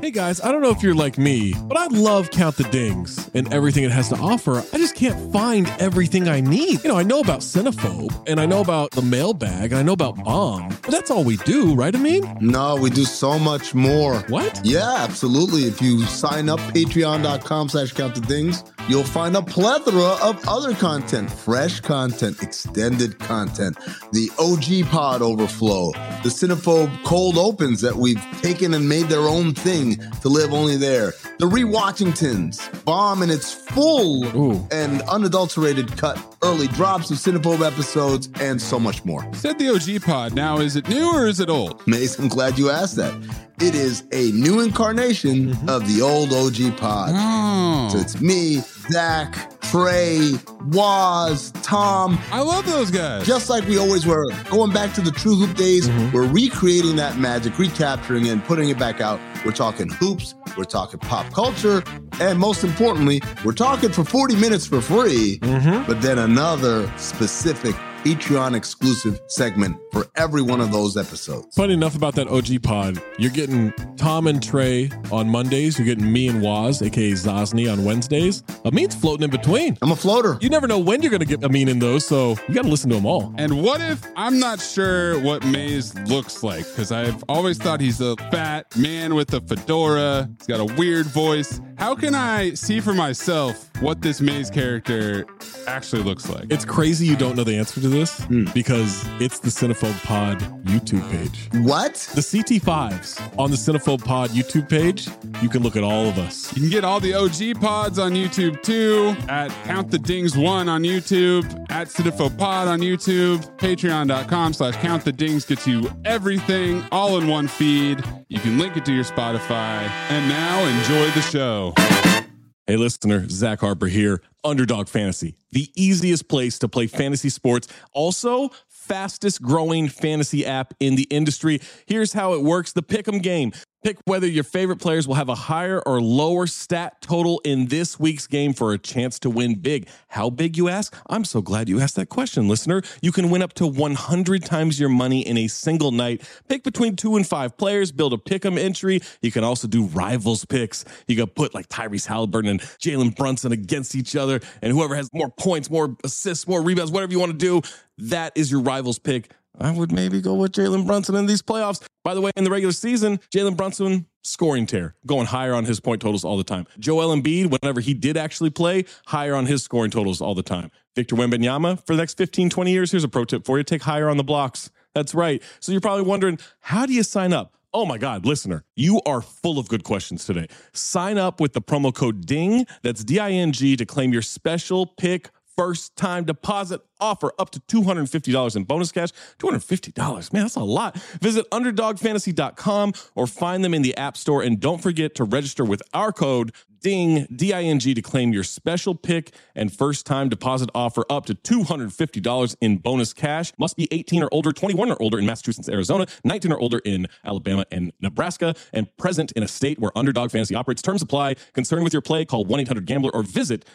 Hey guys, I don't know if you're like me, but I love Count the Dings and everything it has to offer. I just can't find everything I need. I know about Cinephobe, and I know about the mailbag, and I know about Bomb, but that's all we do, right, Amin? No, we do so much more. What? Yeah, absolutely. If you sign up, patreon.com/countthedings, you'll find a plethora of other content, fresh content, extended content, the OG Pod Overflow, the Cinephobe Cold Opens that we've taken and made their own thing to live only there, the Rewatchingtons, Bomb in its full and unadulterated cut, early drops of Cinephobe episodes, and so much more. Said the OG Pod. Now, is it new or is it old? Mace, I'm glad you asked that. It is a new incarnation of the old OG Pod. Oh. So it's me, Zach, Trey, Waz, Tom. I love those guys. Just like we always were. Going back to the True Hoop days, we're recreating that magic, recapturing it, and putting it back out. We're talking hoops, we're talking pop culture, and most importantly, we're talking for 40 minutes for free, but then another specific Patreon exclusive segment for every one of those episodes. Funny enough about that OG Pod, you're getting Tom and Trey on Mondays. You're getting me and Waz, aka Zosny, on Wednesdays. Amin's floating in between. I'm a floater. You never know when you're going to get Amin in those, so you got to listen to them all. And what if I'm not sure what Maze looks like? Because I've always thought he's a fat man with a fedora. He's got a weird voice. How can I see for myself what this Maze character actually looks like? It's crazy you don't know the answer to this because it's the Cinephobe Pod YouTube page. What? The CT5s on the Cinephobe Pod YouTube page, you can look at all of us. You can get all the OG pods on YouTube too, at Count the Dings 1 on YouTube, at Cinephobe Pod on YouTube, patreon.com/Count the Dings gets you everything all in one feed. You can link it to your Spotify. And now enjoy the show. Hey listener, Zach Harper here, Underdog Fantasy, the easiest place to play fantasy sports. Also, fastest growing fantasy app in the industry. Here's how it works. The Pick'em game. Pick whether your favorite players will have a higher or lower stat total in this week's game for a chance to win big. How big, you ask? I'm so glad you asked that question, listener. You can win up to 100 times your money in a single night. Pick between 2 and 5 players, build a pick'em entry. You can also do rivals picks. You can put like Tyrese Halliburton and Jalen Brunson against each other, and whoever has more points, more assists, more rebounds, whatever you want to do, that is your rivals pick. I would maybe go with Jalen Brunson in these playoffs. By the way, in the regular season, Jalen Brunson, scoring tear, going higher on his point totals all the time. Joel Embiid, whenever he did actually play, higher on his scoring totals all the time. Victor Wembanyama, for the next 15, 20 years, here's a pro tip for you. Take higher on the blocks. That's right. So you're probably wondering, how do you sign up? Oh my God, listener, you are full of good questions today. Sign up with the promo code DING, that's D-I-N-G, to claim your special pick first time deposit offer up to $250 in bonus cash. $250, man, that's a lot. Visit underdogfantasy.com or find them in the App Store. And don't forget to register with our code DING, D-I-N-G, to claim your special pick and first time deposit offer up to $250 in bonus cash. Must be 18 or older, 21 or older in Massachusetts, Arizona, 19 or older in Alabama and Nebraska, and present in a state where Underdog Fantasy operates. Terms apply. Concerned with your play, call 1-800-GAMBLER or visit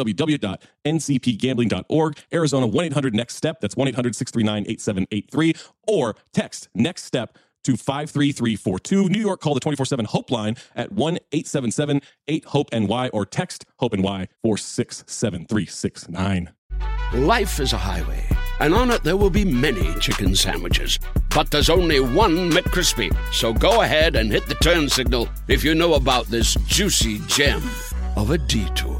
www.ncpgambling.org. Arizona, 1-800-NEXT-STEP. That's 1-800-639-8783. Or text NEXT STEP to 53342. New York, call the 24/7 Hope line at 1-877-8-HOPE-NY or text HOPE-NY 467-369. Life is a highway, and on it there will be many chicken sandwiches. But there's only one McCrispy. So go ahead and hit the turn signal if you know about this juicy gem of a detour.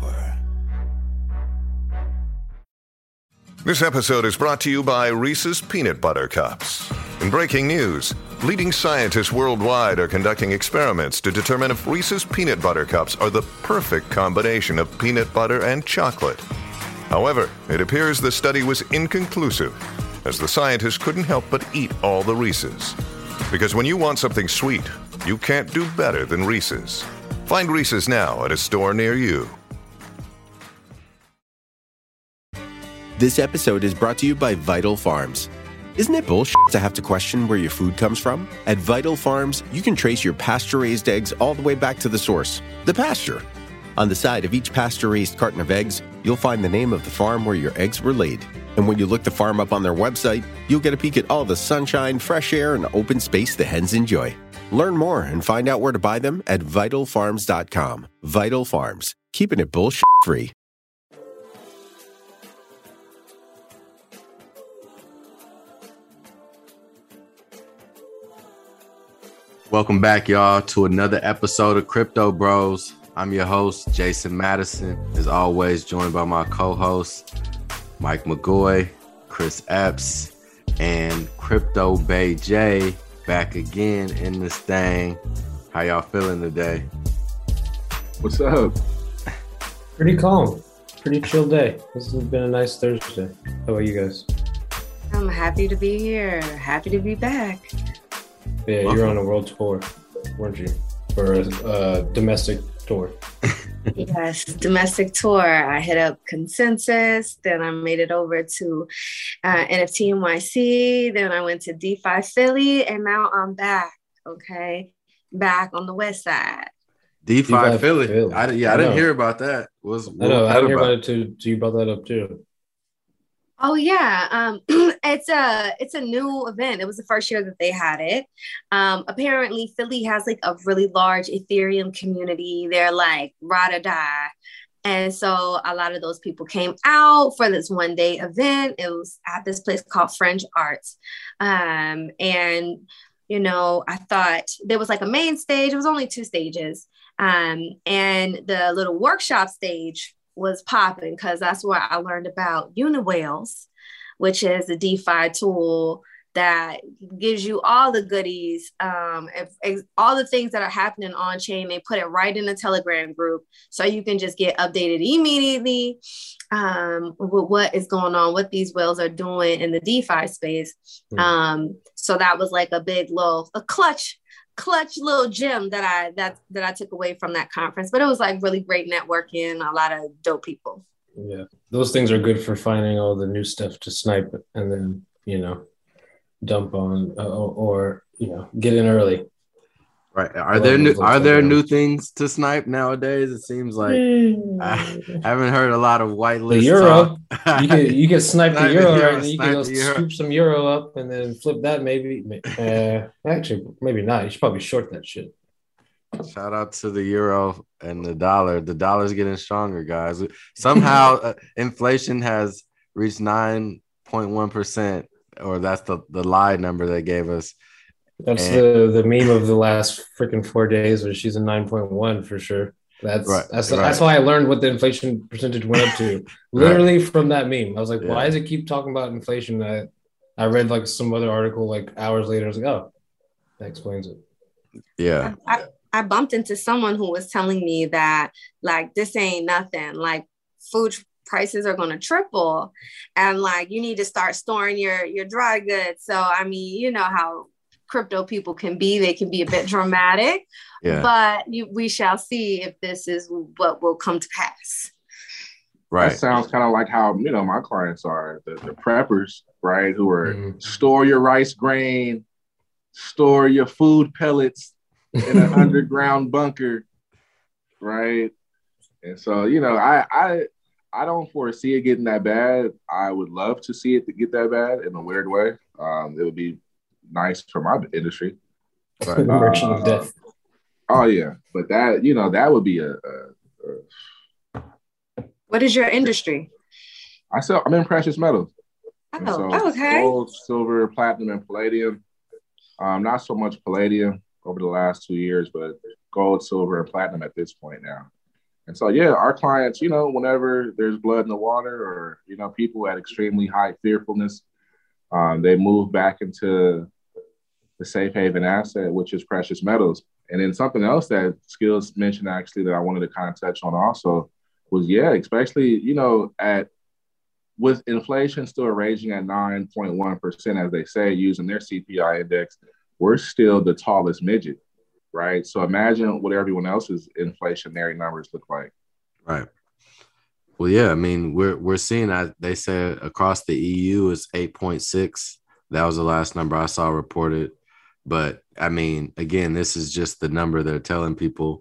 This episode is brought to you by Reese's Peanut Butter Cups. In breaking news, leading scientists worldwide are conducting experiments to determine if Reese's Peanut Butter Cups are the perfect combination of peanut butter and chocolate. However, it appears the study was inconclusive, as the scientists couldn't help but eat all the Reese's. Because when you want something sweet, you can't do better than Reese's. Find Reese's now at a store near you. This episode is brought to you by Vital Farms. Isn't it bullshit to have to question where your food comes from? At Vital Farms, you can trace your pasture-raised eggs all the way back to the source, the pasture. On the side of each pasture-raised carton of eggs, you'll find the name of the farm where your eggs were laid. And when you look the farm up on their website, you'll get a peek at all the sunshine, fresh air, and open space the hens enjoy. Learn more and find out where to buy them at vitalfarms.com. Vital Farms, keeping it bullshit free. Welcome back, y'all, to another episode of Crypto Bros. I'm your host, Jason Madison, as always, joined by my co-hosts, Mike McGoy, Chris Epps, and Crypto Bay J, back again in this thing. How y'all feeling today? What's up? Pretty calm. Pretty chill day. This has been a nice Thursday. How about you guys? I'm happy to be here. Happy to be back. Yeah, you were on a world tour, weren't you? For a domestic tour. Yes, domestic tour. I hit up Consensus, then I made it over to NFT NYC, then I went to DeFi Philly, and now I'm back, okay? Back on the west side. DeFi Philly. I didn't hear about that. I didn't hear about it too. You brought that up too. Oh yeah, it's a new event. It was the first year that they had it. Apparently, Philly has like a really large Ethereum community. They're like ride or die, and so a lot of those people came out for this one day event. It was at this place called Fringe Arts, and you know, I thought there was like a main stage. It was only 2 stages, and the little workshop stage was popping because that's where I learned about Uniwhales, which is a DeFi tool that gives you all the goodies, all the things that are happening on chain. They put it right in the Telegram group, so you can just get updated immediately with what is going on, what these whales are doing in the DeFi space. So that was like a big clutch little gem that I took away from that conference. But it was like really great networking, a lot of dope people. Yeah, those things are good for finding all the new stuff to snipe and then, you know, dump on or you know, get in early. Right. Are there new things to snipe nowadays? It seems like I haven't heard a lot of whitelist. The euro. You can snipe the euro, right? And you can scoop some euro up and then flip that maybe. Actually, maybe not. You should probably short that shit. Shout out to the euro and the dollar. The dollar's getting stronger, guys. Somehow inflation has reached 9.1%, or that's the lie number they gave us. That's the meme of the last freaking 4 days, where she's a 9.1 for sure. That's why I learned what the inflation percentage went up to. Literally from that meme. I was like, why does it keep talking about inflation? I read like some other article like hours later. I was like, oh, that explains it. Yeah. I bumped into someone who was telling me that like this ain't nothing. Like food prices are going to triple, and like you need to start storing your dry goods. So I mean, you know how crypto people can be. They can be a bit dramatic, but we shall see if this is what will come to pass. Right. That sounds kind of like how, you know, my clients are, the preppers, right? Who are store your rice grain, store your food pellets in an underground bunker, right? And so, you know, I don't foresee it getting that bad. I would love to see it to get that bad in a weird way. It would be nice for my industry. But, merchant of death. Oh yeah, but that, you know, that would be a What is your industry? I'm in precious metals. Okay. Gold, silver, platinum, and palladium. Not so much palladium over the last 2 years, but gold, silver, and platinum at this point now. And so, yeah, our clients, you know, whenever there's blood in the water, or, you know, people at extremely high fearfulness, they move back into the safe haven asset, which is precious metals. And then something else that Skills mentioned, actually, that I wanted to kind of touch on also was, especially, you know, with inflation still raging at 9.1%, as they say, using their CPI index, we're still the tallest midget, right? So imagine what everyone else's inflationary numbers look like. Right. Well, yeah, I mean, we're seeing that they said across the EU is 8.6. That was the last number I saw reported. But I mean, again, this is just the number they're telling people.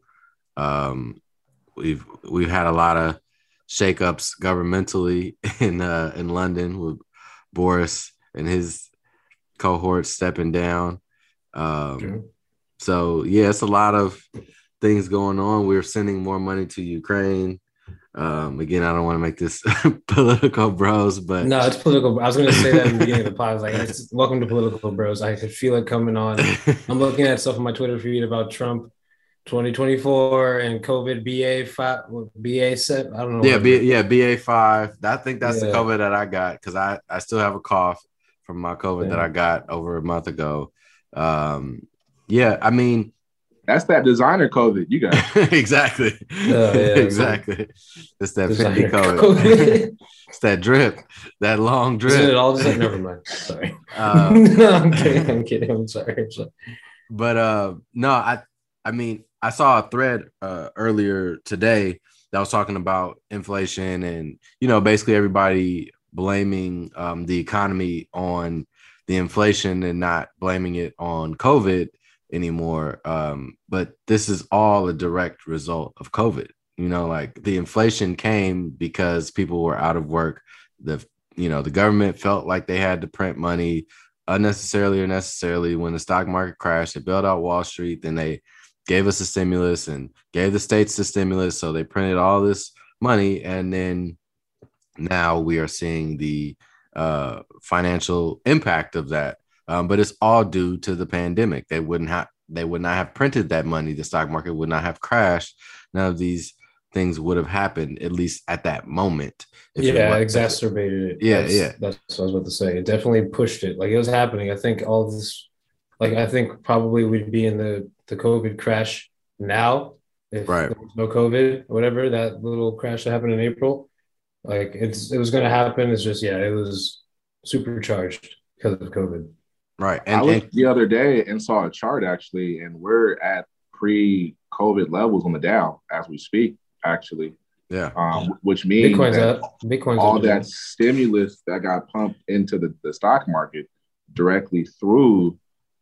We've had a lot of shakeups governmentally in London with Boris and his cohort stepping down. So So yeah, it's a lot of things going on. We're sending more money to Ukraine. Again, I don't want to make this political, bros, but no, it's political. I was going to say that in the beginning of the pod. I was like, welcome to political, bros. I could feel it coming on. I'm looking at stuff on my Twitter feed about Trump 2024 and COVID BA5, BA7. I don't know. BA5. I think that's the COVID that I got because I still have a cough from my COVID that I got over a month ago. I mean, that's that designer COVID you got. Exactly. Exactly. It's that Fendi COVID. It's that drip, that long drip. Isn't it all just like, never mind. Sorry. No, I'm kidding. I'm sorry. But no, I mean, I saw a thread earlier today that was talking about inflation and, basically everybody blaming the economy on the inflation and not blaming it on COVID anymore. But this is all a direct result of COVID. Like the inflation came because people were out of work. The government felt like they had to print money unnecessarily or necessarily. When the stock market crashed, they bailed out Wall Street, then they gave us a stimulus and gave the states the stimulus. So they printed all this money. And then now we are seeing the financial impact of that. But it's all due to the pandemic. They would not have printed that money. The stock market would not have crashed. None of these things would have happened, at least at that moment. Exacerbated it. That's what I was about to say. It definitely pushed it. Like it was happening. I think all this, I think probably we'd be in the COVID crash now if there was no COVID or whatever, that little crash that happened in April. Like it was going to happen. It's just, it was supercharged because of COVID. Right. And I looked the other day and saw a chart actually, and we're at pre-COVID levels on the Dow as we speak, actually. Yeah. Which means Bitcoin's all that stimulus that got pumped into the stock market directly through,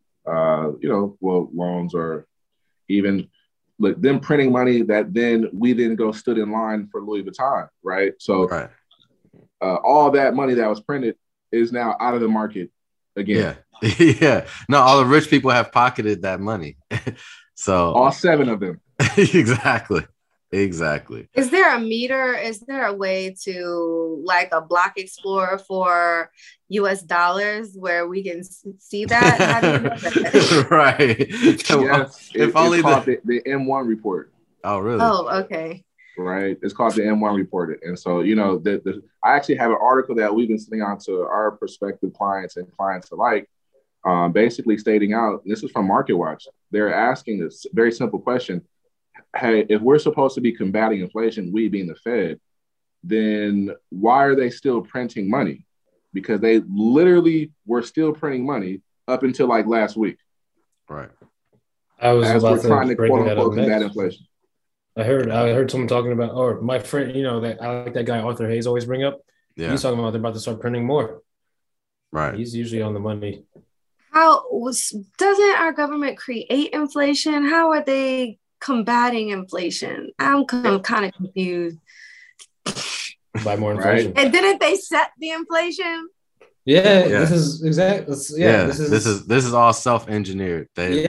loans or even them printing money that then we didn't go stood in line for Louis Vuitton, right? So all that money that was printed is now out of the market again. Yeah. No, all the rich people have pocketed that money. So all 7 of them. Exactly. Is there a meter? Is there a way to like a block explorer for US dollars where we can see that? How do you know that? Right. Yes, it's called the M1 report. Oh, really? Oh, okay. Right. It's called the M1 report. And so, I actually have an article that we've been sending out to our prospective clients and clients alike, basically stating out, this is from MarketWatch. They're asking this very simple question. Hey, if we're supposed to be combating inflation, we being the Fed, then why are they still printing money? Because they literally were still printing money up until like last week. Right. I was as we're trying to quote unquote combat inflation. I heard someone talking about, or my friend, that I like that guy Arthur Hayes always bring up. Yeah. He's talking about they're about to start printing more. Right. He's usually on the money. Doesn't our government create inflation? How are they combating inflation? I'm kind of confused. By more inflation. And didn't they set the inflation? Yeah. This is exactly. This is all self-engineered.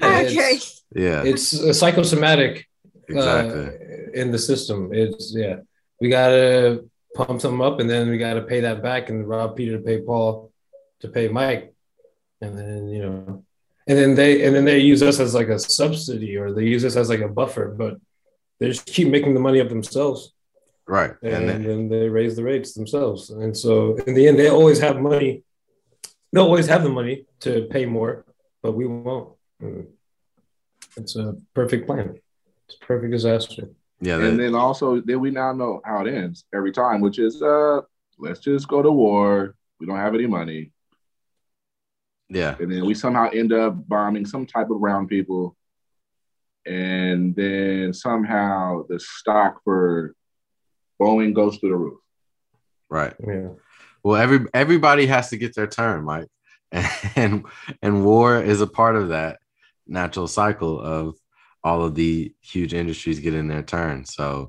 It's psychosomatic. Exactly. In the system, we gotta pump them up, and then we gotta pay that back, and rob Peter to pay Paul to pay Mike, and then and then they use us as like a subsidy, or they use us as like a buffer, but they just keep making the money up themselves, right? And then they raise the rates themselves, and so in the end, they always have money. They'll always have the money to pay more, but we won't. It's a perfect plan. It's a perfect disaster. Yeah. And then also, we now know how it ends every time, which is, let's just go to war. We don't have any money. Yeah. And then we somehow end up bombing some type of brown people. And then somehow the stock for Boeing goes through the roof. Right. Yeah. Well, everybody has to get their turn, Mike. And war is a part of that natural cycle of all of the huge industries getting their turn. So,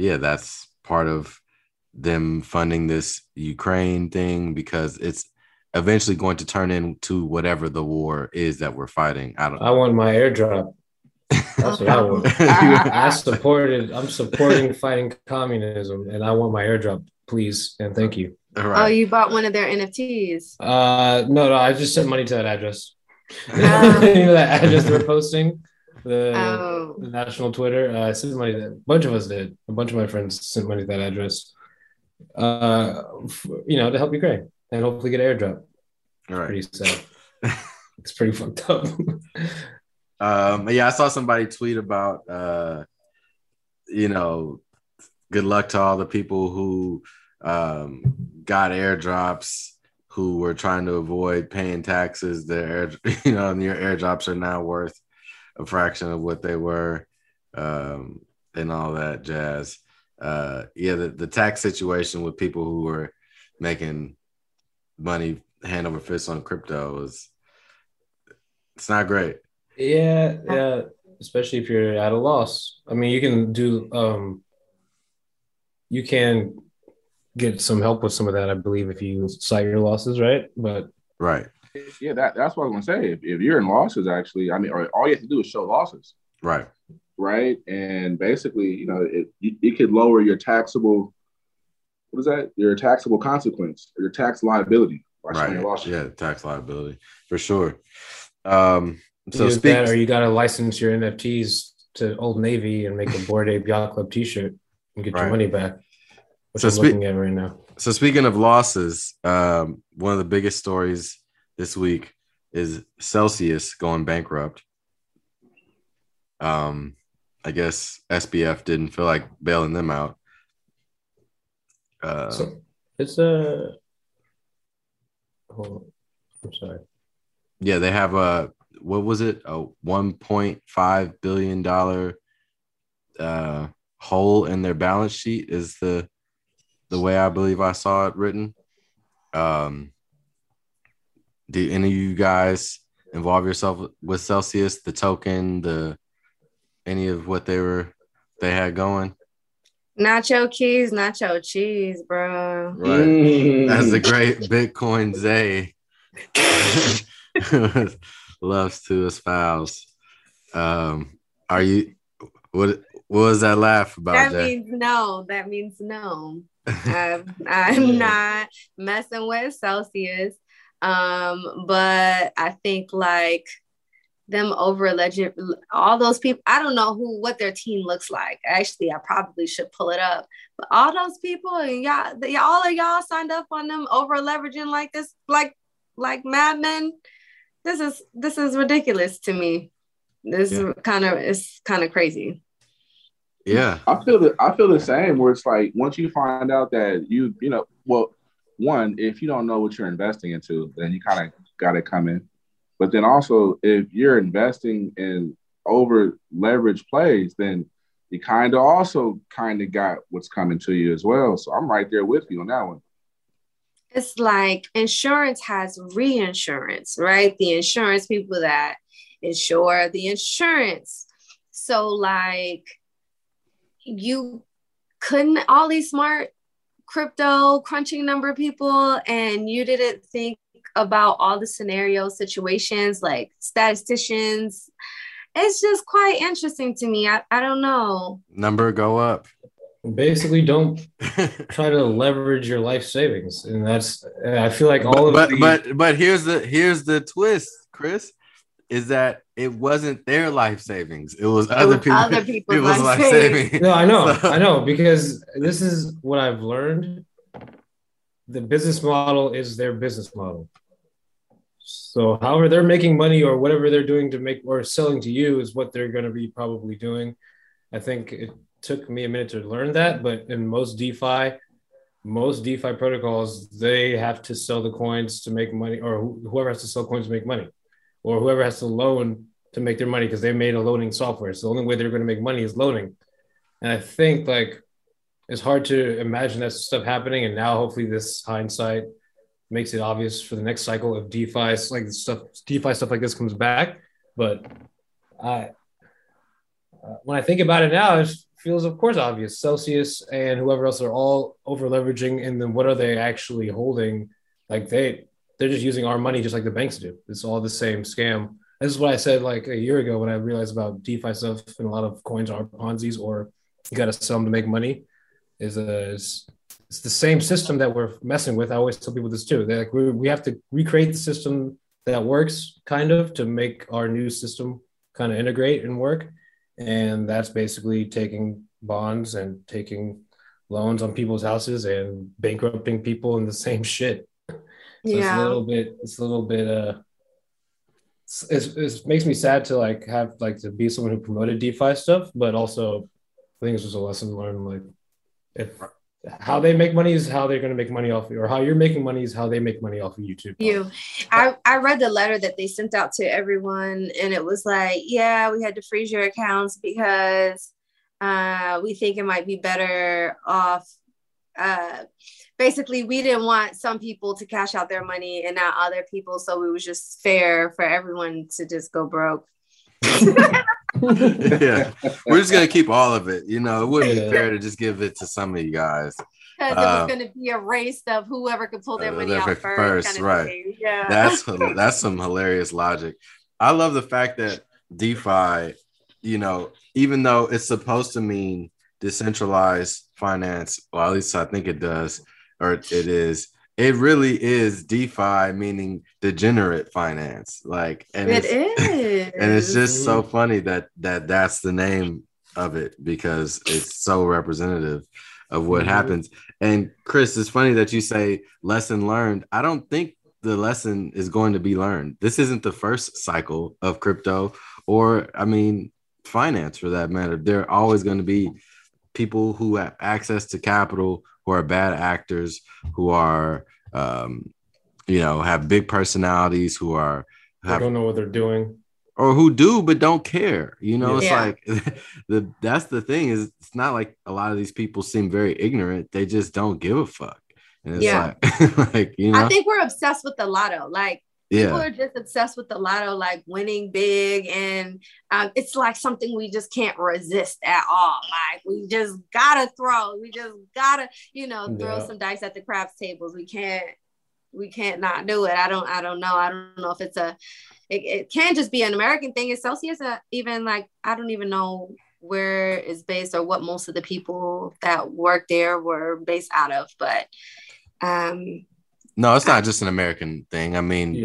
that's part of them funding this Ukraine thing, because it's eventually going to turn into whatever the war is that we're fighting. I want my airdrop. That's what I want. I'm supporting fighting communism, and I want my airdrop, please and thank you. Right. Oh, you bought one of their NFTs? No, I just sent money to that address. You know that address they're posting, the national Twitter. I sent money. A bunch of us did. A bunch of my friends sent money to that address. To help Ukraine and hopefully get an airdrop. All right. Pretty sad. It's pretty fucked up. I saw somebody tweet about, good luck to all the people who got airdrops, who were trying to avoid paying taxes. Your airdrops are now worth a fraction of what they were, and all that jazz. The tax situation with people who were making money hand over fist on crypto it's not great. Yeah, especially if you're at a loss. I mean, you can do you can get some help with some of that, I believe, if you cite your losses, right? But right. Yeah, that's what I was gonna say. If you're in losses, actually, I mean, all you have to do is show losses. Right. Right. And basically, it could lower your taxable, what is that? Your taxable consequence or your tax liability by showing your losses. Yeah, tax liability for sure. Or you gotta license your NFTs to Old Navy and make a Bored Ape Yacht Club t-shirt and get your money back. Which I'm looking at right now. So speaking of losses, one of the biggest stories this week is Celsius going bankrupt. I guess SBF didn't feel like bailing them out. So it's I'm sorry. Yeah, they have what was it? A $1.5 billion hole in their balance sheet is the way I believe I saw it written. Do any of you guys involve yourself with Celsius, the token, any of what they had going? Nacho keys, nacho cheese, bro. Right. As the great Bitcoin Zay loves to espouse. Are you what was that laugh about? That means no. I'm not messing with Celsius. But I think like them over legend, all those people, I don't know what their team looks like. Actually, I probably should pull it up. But all those people, all of y'all signed up on them over leveraging like this, like madmen. This is ridiculous to me. It's kind of crazy. Yeah, I feel the same. Where it's like once you find out that one, if you don't know what you're investing into, then you kind of got it coming. But then also, if you're investing in over leveraged plays, then you kind of got what's coming to you as well. So I'm right there with you on that one. It's like insurance has reinsurance, right? The insurance people that insure the insurance. So like you couldn't, all these smart crypto crunching number people, and you didn't think about all the scenario situations like statisticians. It's just quite interesting to me. I don't know. Number go up. Basically, don't try to leverage your life savings, and I feel like but here's the twist, Chris, is that it wasn't their life savings. It was other people's life savings. No, I know, because this is what I've learned. The business model is their business model. So however they're making money or whatever they're doing to make or selling to you is what they're going to be probably doing. I think it took me a minute to learn that, but in most DeFi protocols, they have to sell the coins to make money, or whoever has to sell coins to make money, or whoever has to loan to make their money because they made a loaning software. So the only way they're going to make money is loaning. And I think like it's hard to imagine that stuff happening. And now hopefully this hindsight makes it obvious for the next cycle of DeFi stuff like this comes back. But when I think about it now, it feels, of course, obvious. Celsius and whoever else are all over leveraging, and then what are they actually holding? Like they're just using our money just like the banks do. It's all the same scam. This is what I said like a year ago when I realized about DeFi stuff and a lot of coins are Ponzi's or you got to sell them to make money. It's the same system that we're messing with. I always tell people this too. Like we have to recreate the system that works kind of to make our new system kind of integrate and work. And that's basically taking bonds and taking loans on people's houses and bankrupting people in the same shit. So yeah. It's a little bit, it makes me sad to like have like to be someone who promoted DeFi stuff, but also I think it's just a lesson learned. Like if how they make money is how they're going to make money off you, or how you're making money is how they make money off of YouTube. I read the letter that they sent out to everyone, and it was like, yeah, we had to freeze your accounts because we think it might be better off. Basically, we didn't want some people to cash out their money and not other people, so it was just fair for everyone to just go broke. Yeah, we're just gonna keep all of it. You know, it wouldn't be fair to just give it to some of you guys. Because it was going to be a race of whoever could pull their money out first. Kind of right? Thing. Yeah, that's some hilarious logic. I love the fact that DeFi, you know, even though it's supposed to mean decentralized finance, well, at least I think it does, or it is. It really is DeFi, meaning degenerate finance. Like, and it is, and it's just so funny that that's the name of it because it's so representative of what happens. And Chris, it's funny that you say lesson learned. I don't think the lesson is going to be learned. This isn't the first cycle of crypto, or I mean, finance for that matter. There are always going to be people who have access to capital, who are bad actors, who are, you know, have big personalities, who don't know what they're doing, or who do but don't care. You know, it's like that's the thing is it's not like a lot of these people seem very ignorant. They just don't give a fuck. And it's like you know, I think we're obsessed with the lotto. Like people are just obsessed with the lotto, like winning big, and it's like something we just can't resist at all. Like we just gotta throw, you know, throw some dice at the craps tables. We can't not do it. I don't know if it's it can just be an American thing. Is Celsius even like, I don't even know where it's based or what most of the people that work there were based out of, but no, it's not just an American thing. I mean,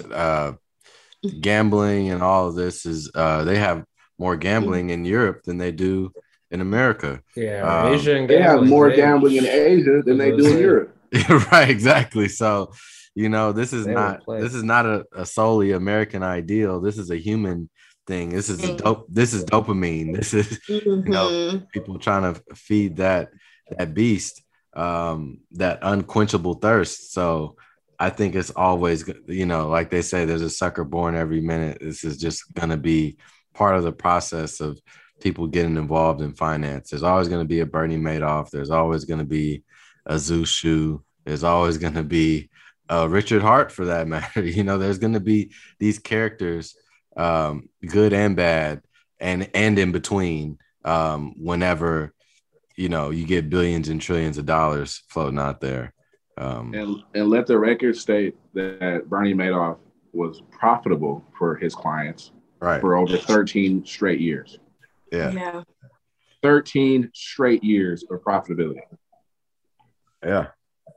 gambling and all of this is they have more gambling in Europe than they do in America. Yeah, Asia and they have more gambling in Asia than they do in Europe. Right, exactly. So, you know, this is not a solely American ideal. This is a human thing. This is dopamine. This is you know, people trying to feed that beast, that unquenchable thirst. So I think it's always, you know, like they say, there's a sucker born every minute. This is just going to be part of the process of people getting involved in finance. There's always going to be a Bernie Madoff. There's always going to be a Zhu Shu. There's always going to be a Richard Hart, for that matter. You know, there's going to be these characters, good and bad, and in between, whenever, you know, you get billions and trillions of dollars floating out there. And let the record state that Bernie Madoff was profitable for his clients for over 13 straight years. Yeah. 13 straight years of profitability. Yeah.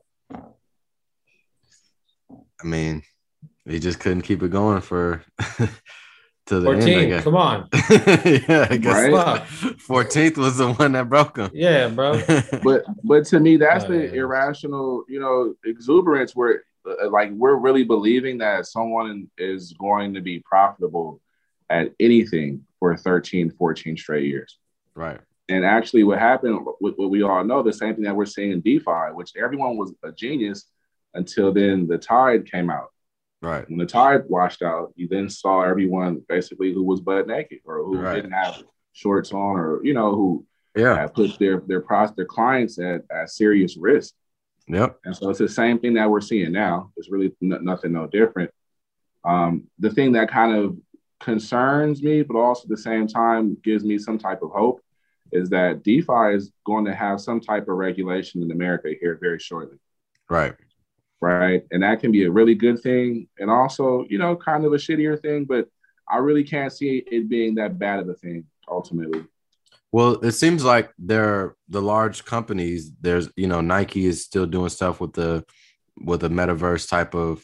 I mean, he just couldn't keep it going for to the 14, end, I guess. Come on. Yeah, I guess 14th was the one that broke him. Yeah, bro. but to me, that's the irrational, you know, exuberance where like we're really believing that someone is going to be profitable at anything for 13, 14 straight years. Right. And actually what happened, what we all know, the same thing that we're seeing in DeFi, which everyone was a genius until then the tide came out. Right. When the tide washed out, you then saw everyone basically who was butt naked or who didn't have shorts on, or, you know, who put their clients at serious risk. Yep. And so it's the same thing that we're seeing now. It's really nothing no different. The thing that kind of concerns me, but also at the same time gives me some type of hope, is that DeFi is going to have some type of regulation in America here very shortly. Right. right? And that can be a really good thing and also, kind of a shittier thing, but I really can't see it being that bad of a thing ultimately. Well, it seems like the large companies, there's, Nike is still doing stuff with a metaverse type of,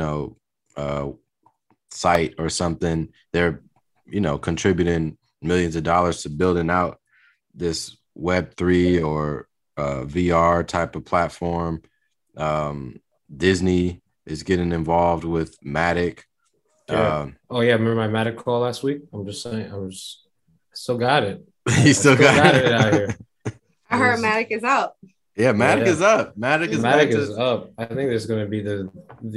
site or something. They're, contributing millions of dollars to building out this Web3 or VR type of platform. Disney is getting involved with Matic. Yeah. Remember my Matic call last week? I'm just saying, still got it. He still got it out here. I heard Matic is up. Yeah, Matic is up. Matic is up. I think there's going to be the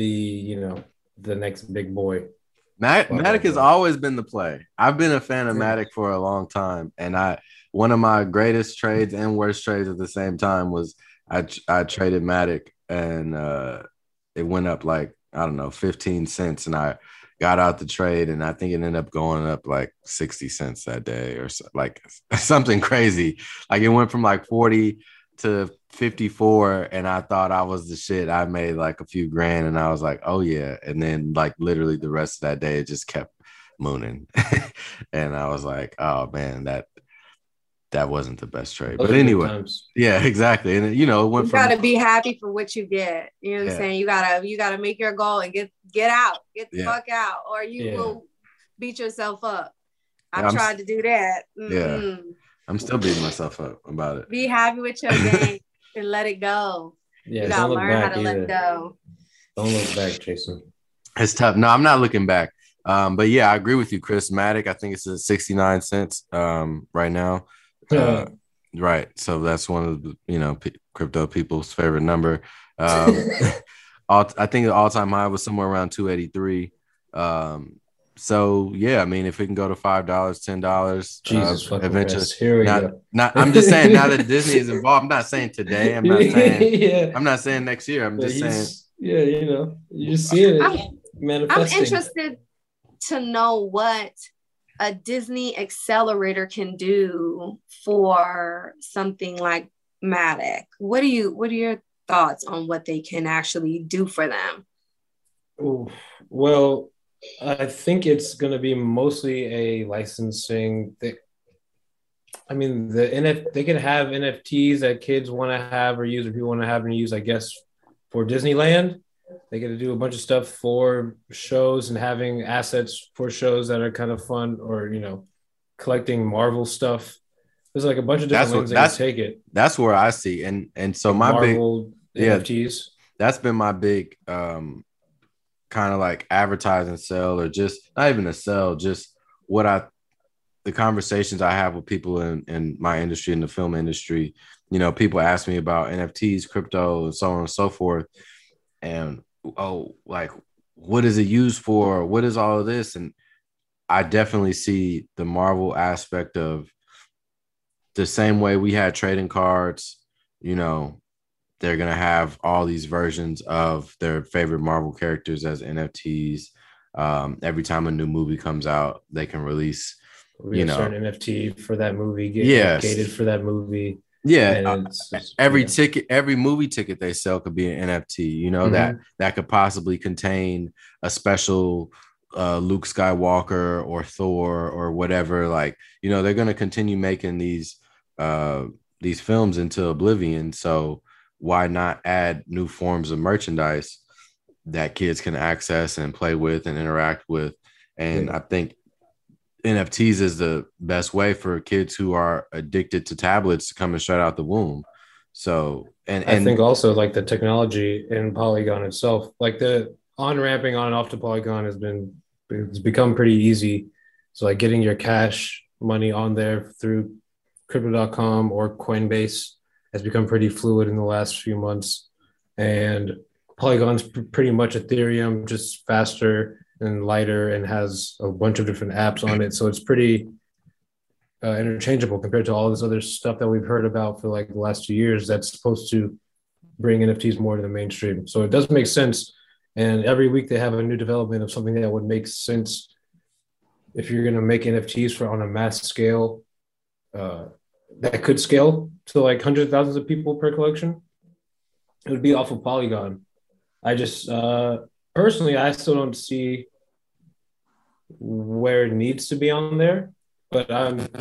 next big boy. Matic has always been the play. I've been a fan of Matic for a long time, and one of my greatest trades and worst trades at the same time was I traded Matic, and it went up like, I don't know, 15 cents, and I got out the trade, and I think it ended up going up like 60 cents that day or so, like something crazy. Like it went from like 40 to 54, and I thought I was the shit. I made like a few grand, and I was like, oh yeah. And then like literally the rest of that day, it just kept mooning. And I was like, oh man, that wasn't the best trade. But anyway, yeah, exactly. And it went you gotta be happy for what you get. You know what I'm saying? You gotta make your goal and get out, get the fuck out, or you will beat yourself up. I've tried to do that. Yeah, I'm still beating myself up about it. Be happy with your game and let it go. Yeah, you gotta learn how to let it go. Don't look back, Jason. It's tough. No, I'm not looking back. But yeah, I agree with you, Chris. Matic, I think it's at 69 cents right now. Right. So that's one of the, crypto people's favorite number. I think the all-time high was somewhere around 283. So yeah, I mean, if it can go to $5, $10, Jesus eventually. Here we go. I'm just saying now that Disney is involved. I'm not saying today. I'm not saying. I'm not saying next year. I'm just saying. Yeah, you're seeing it manifesting. I'm interested to know what a Disney accelerator can do for something like Matic. What are your thoughts on what they can actually do for them? Ooh, well, I think it's going to be mostly a licensing thing. I mean, they can have NFTs that kids want to have or use, or people want to have and use, I guess, for Disneyland. They get to do a bunch of stuff for shows and having assets for shows that are kind of fun, or, collecting Marvel stuff. There's like a bunch of different ways they can take it. That's where I see. And so my Marvel NFTs. That's been my big kind of like advertising sell, or just not even a sell, just the conversations I have with people in my industry, in the film industry. People ask me about NFTs, crypto, and so on and so forth. And like, what is it used for? What is all of this? And I definitely see the Marvel aspect of the same way we had trading cards. They're gonna have all these versions of their favorite Marvel characters as NFTs. Every time a new movie comes out, they can release a certain NFT for that movie, gated for that movie. Yeah, every movie ticket they sell could be an NFT. That could possibly contain a special Luke Skywalker or Thor or whatever. Like, they're going to continue making these films into oblivion. So why not add new forms of merchandise that kids can access and play with and interact with? And I think NFTs is the best way for kids who are addicted to tablets coming straight out the womb. So, and I think also like the technology in Polygon itself, like the on-ramping on and off to Polygon it's become pretty easy. So like getting your cash money on there through crypto.com or Coinbase has become pretty fluid in the last few months. And Polygon's pretty much Ethereum, just faster and lighter, and has a bunch of different apps on it. So it's pretty interchangeable compared to all this other stuff that we've heard about for like the last 2 years that's supposed to bring NFTs more to the mainstream. So it does make sense. And every week they have a new development of something that would make sense if you're going to make NFTs on a mass scale that could scale to like hundreds of thousands of people per collection. It would be off of Polygon. I just personally, I still don't see where it needs to be on there, but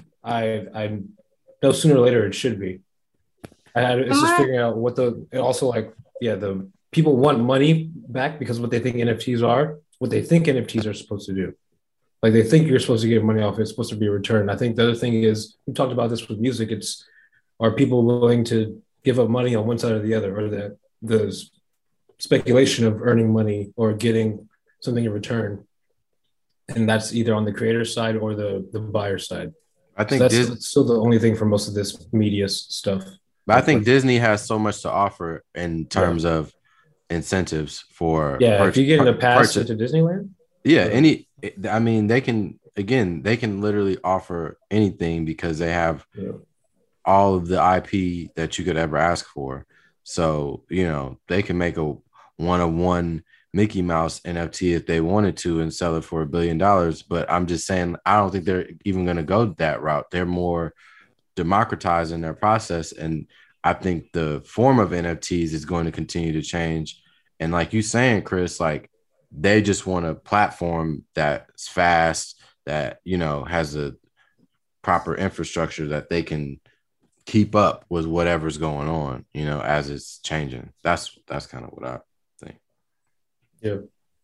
I know sooner or later it should be. It's just figuring out what the people want money back because what they think NFTs are, what they think NFTs are supposed to do. Like they think you're supposed to get money off, it's supposed to be a return. I think the other thing is, we talked about this with music, are people willing to give up money on one side or the other, or the speculation of earning money or getting something in return. And that's either on the creator side or the buyer side. I think that's still the only thing for most of this media stuff. But I think Disney has so much to offer in terms of incentives for if you get in a pass into Disneyland. They can literally offer anything because they have all of the IP that you could ever ask for. So, they can make a one-on-one Mickey Mouse NFT if they wanted to and sell it for $1 billion. But I'm just saying, I don't think they're even going to go that route. They're more democratizing their process. And I think the form of NFTs is going to continue to change. And like you saying, Chris, like they just want a platform that's fast, that, has a proper infrastructure that they can keep up with whatever's going on, as it's changing. That's kind of what I think. Yeah,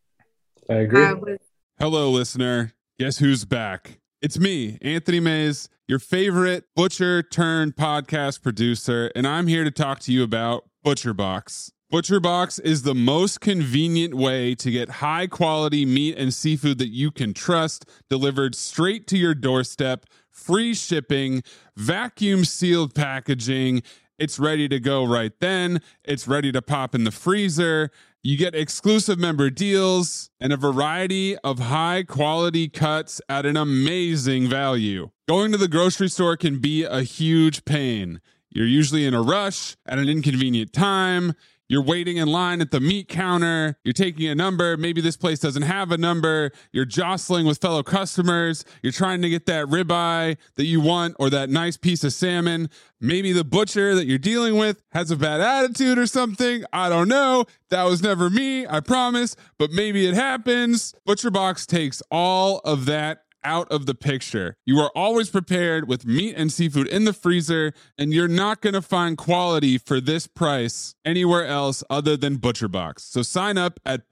I agree. Hello, listener. Guess who's back? It's me, Anthony Mays, your favorite butcher turned podcast producer, and I'm here to talk to you about ButcherBox. ButcherBox is the most convenient way to get high quality meat and seafood that you can trust delivered straight to your doorstep, free shipping, vacuum sealed packaging. It's ready to go right then. It's ready to pop in the freezer. You get exclusive member deals and a variety of high quality cuts at an amazing value. Going to the grocery store can be a huge pain. You're usually in a rush at an inconvenient time. You're waiting in line at the meat counter. You're taking a number. Maybe this place doesn't have a number. You're jostling with fellow customers. You're trying to get that ribeye that you want or that nice piece of salmon. Maybe the butcher that you're dealing with has a bad attitude or something. I don't know. That was never me, I promise. But maybe it happens. ButcherBox takes all of that out of the picture. You are always prepared with meat and seafood in the freezer, and you're not going to find quality for this price anywhere else other than ButcherBox. So sign up at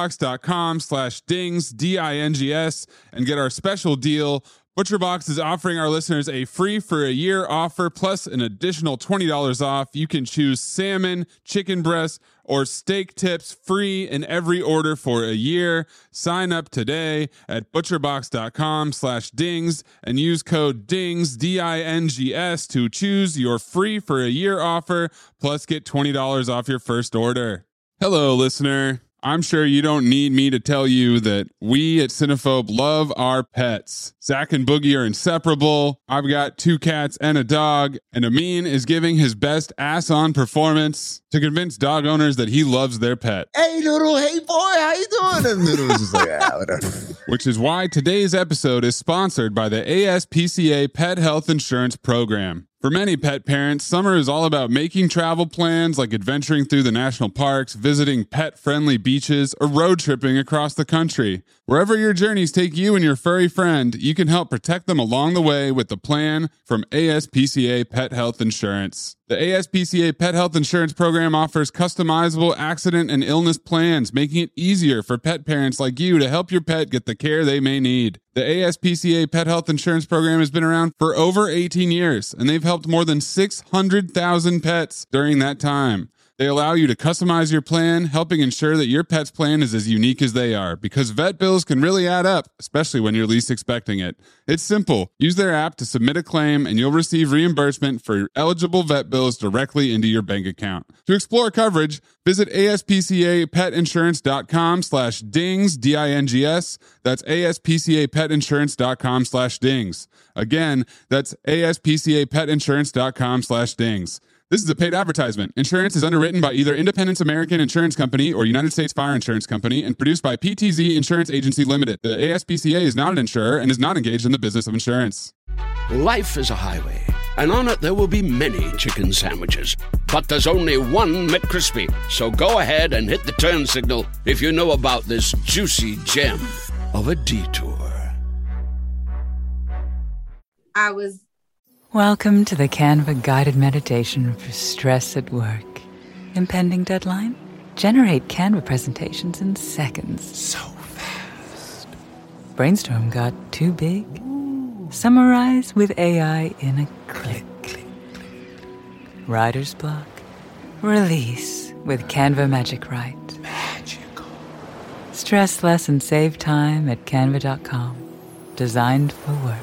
butcherbox.com/dings, D-I-N-G-S, and get our special deal. ButcherBox is offering our listeners a free for a year offer plus an additional $20 off. You can choose salmon, chicken breast, or steak tips free in every order for a year. Sign up today at butcherbox.com/dings and use code DINGS, D-I-N-G-S, to choose your free for a year offer plus get $20 off your first order. Hello, listener. I'm sure you don't need me to tell you that we at Cinephobe love our pets. Zach and Boogie are inseparable. I've got 2 cats and a dog, and Amin is giving his best ass-on performance to convince dog owners that he loves their pet. Hey, Noodle, hey, boy, how you doing? And Noodle was just like, whatever. Which is why today's episode is sponsored by the ASPCA Pet Health Insurance Program. For many pet parents, summer is all about making travel plans like adventuring through the national parks, visiting pet-friendly beaches, or road tripping across the country. Wherever your journeys take you and your furry friend, you can help protect them along the way with the plan from ASPCA Pet Health Insurance. The ASPCA Pet Health Insurance Program offers customizable accident and illness plans, making it easier for pet parents like you to help your pet get the care they may need. The ASPCA Pet Health Insurance Program has been around for over 18 years, and they've helped more than 600,000 pets during that time. They allow you to customize your plan, helping ensure that your pet's plan is as unique as they are, because vet bills can really add up, especially when you're least expecting it. It's simple. Use their app to submit a claim, and you'll receive reimbursement for eligible vet bills directly into your bank account. To explore coverage, visit aspcapetinsurance.com/dings, D-I-N-G-S. That's aspcapetinsurance.com/dings. Again, that's aspcapetinsurance.com/dings. This is a paid advertisement. Insurance is underwritten by either Independence American Insurance Company or United States Fire Insurance Company and produced by PTZ Insurance Agency Limited. The ASPCA is not an insurer and is not engaged in the business of insurance. Life is a highway, and on it there will be many chicken sandwiches. But there's only one McCrispy. So go ahead and hit the turn signal if you know about this juicy gem of a detour. Welcome to the Canva guided meditation for stress at work. Impending deadline? Generate Canva presentations in seconds. So fast. Brainstorm got too big? Ooh. Summarize with AI in a click. Writer's block? Release with Canva Magic Write. Magical. Stress less and save time at canva.com. Designed for work.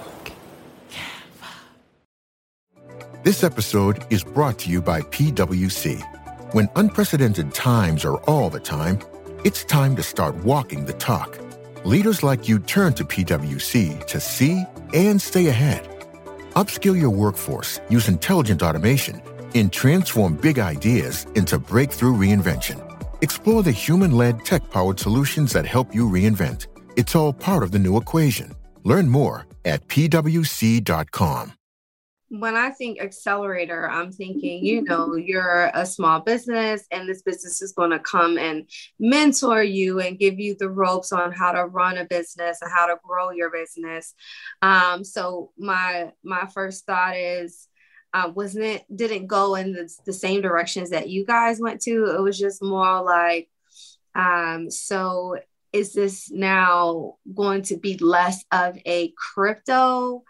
This episode is brought to you by PwC. When unprecedented times are all the time, it's time to start walking the talk. Leaders like you turn to PwC to see and stay ahead. Upskill your workforce, use intelligent automation, and transform big ideas into breakthrough reinvention. Explore the human-led tech-powered solutions that help you reinvent. It's all part of the new equation. Learn more at pwc.com. When I think accelerator, I'm thinking, you're a small business and this business is going to come and mentor you and give you the ropes on how to run a business and how to grow your business. So my first thought is, didn't go in the same directions that you guys went to. It was just more like, so is this now going to be less of a crypto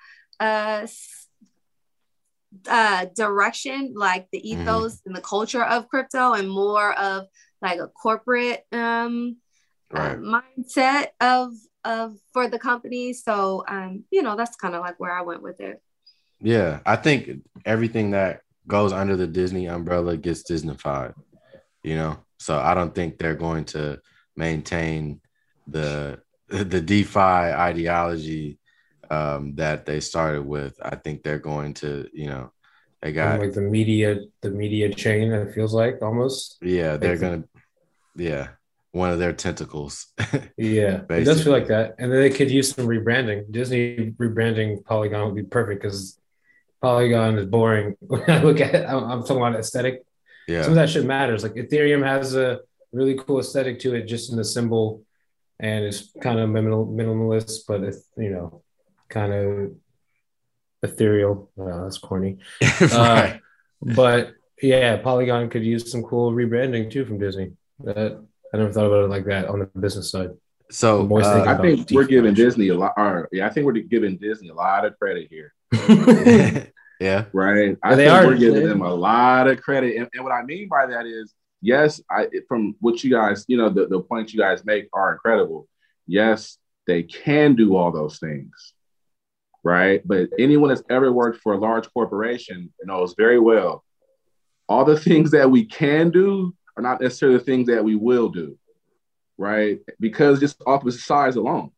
direction, like the ethos and the culture of crypto, and more of like a corporate mindset of for the company? So that's kind of like where I went with it. Yeah, I think everything that goes under the Disney umbrella gets Disneyfied, so I don't think they're going to maintain the DeFi ideology that they started with. I think they're going to, they got like the media chain, it feels like almost. Yeah, they're going to, one of their tentacles. Yeah, it does feel like that. And then they could use some rebranding. Disney rebranding Polygon would be perfect because Polygon is boring. When I look at it, I'm talking about aesthetic. Yeah. Some of that shit matters. Like Ethereum has a really cool aesthetic to it just in the symbol, and it's kind of minimalist, but it's, kind of ethereal. That's corny. Right. But yeah, Polygon could use some cool rebranding too from Disney. I never thought about it like that on the business side. So I think we're giving Disney a lot. I think we're giving Disney a lot of credit here. Yeah. Right. I think we're giving them a lot of credit. And what I mean by that is, yes, from what you guys, the points you guys make are incredible. Yes, they can do all those things. Right. But anyone that's ever worked for a large corporation knows very well all the things that we can do are not necessarily the things that we will do. Right. Because just off of size alone,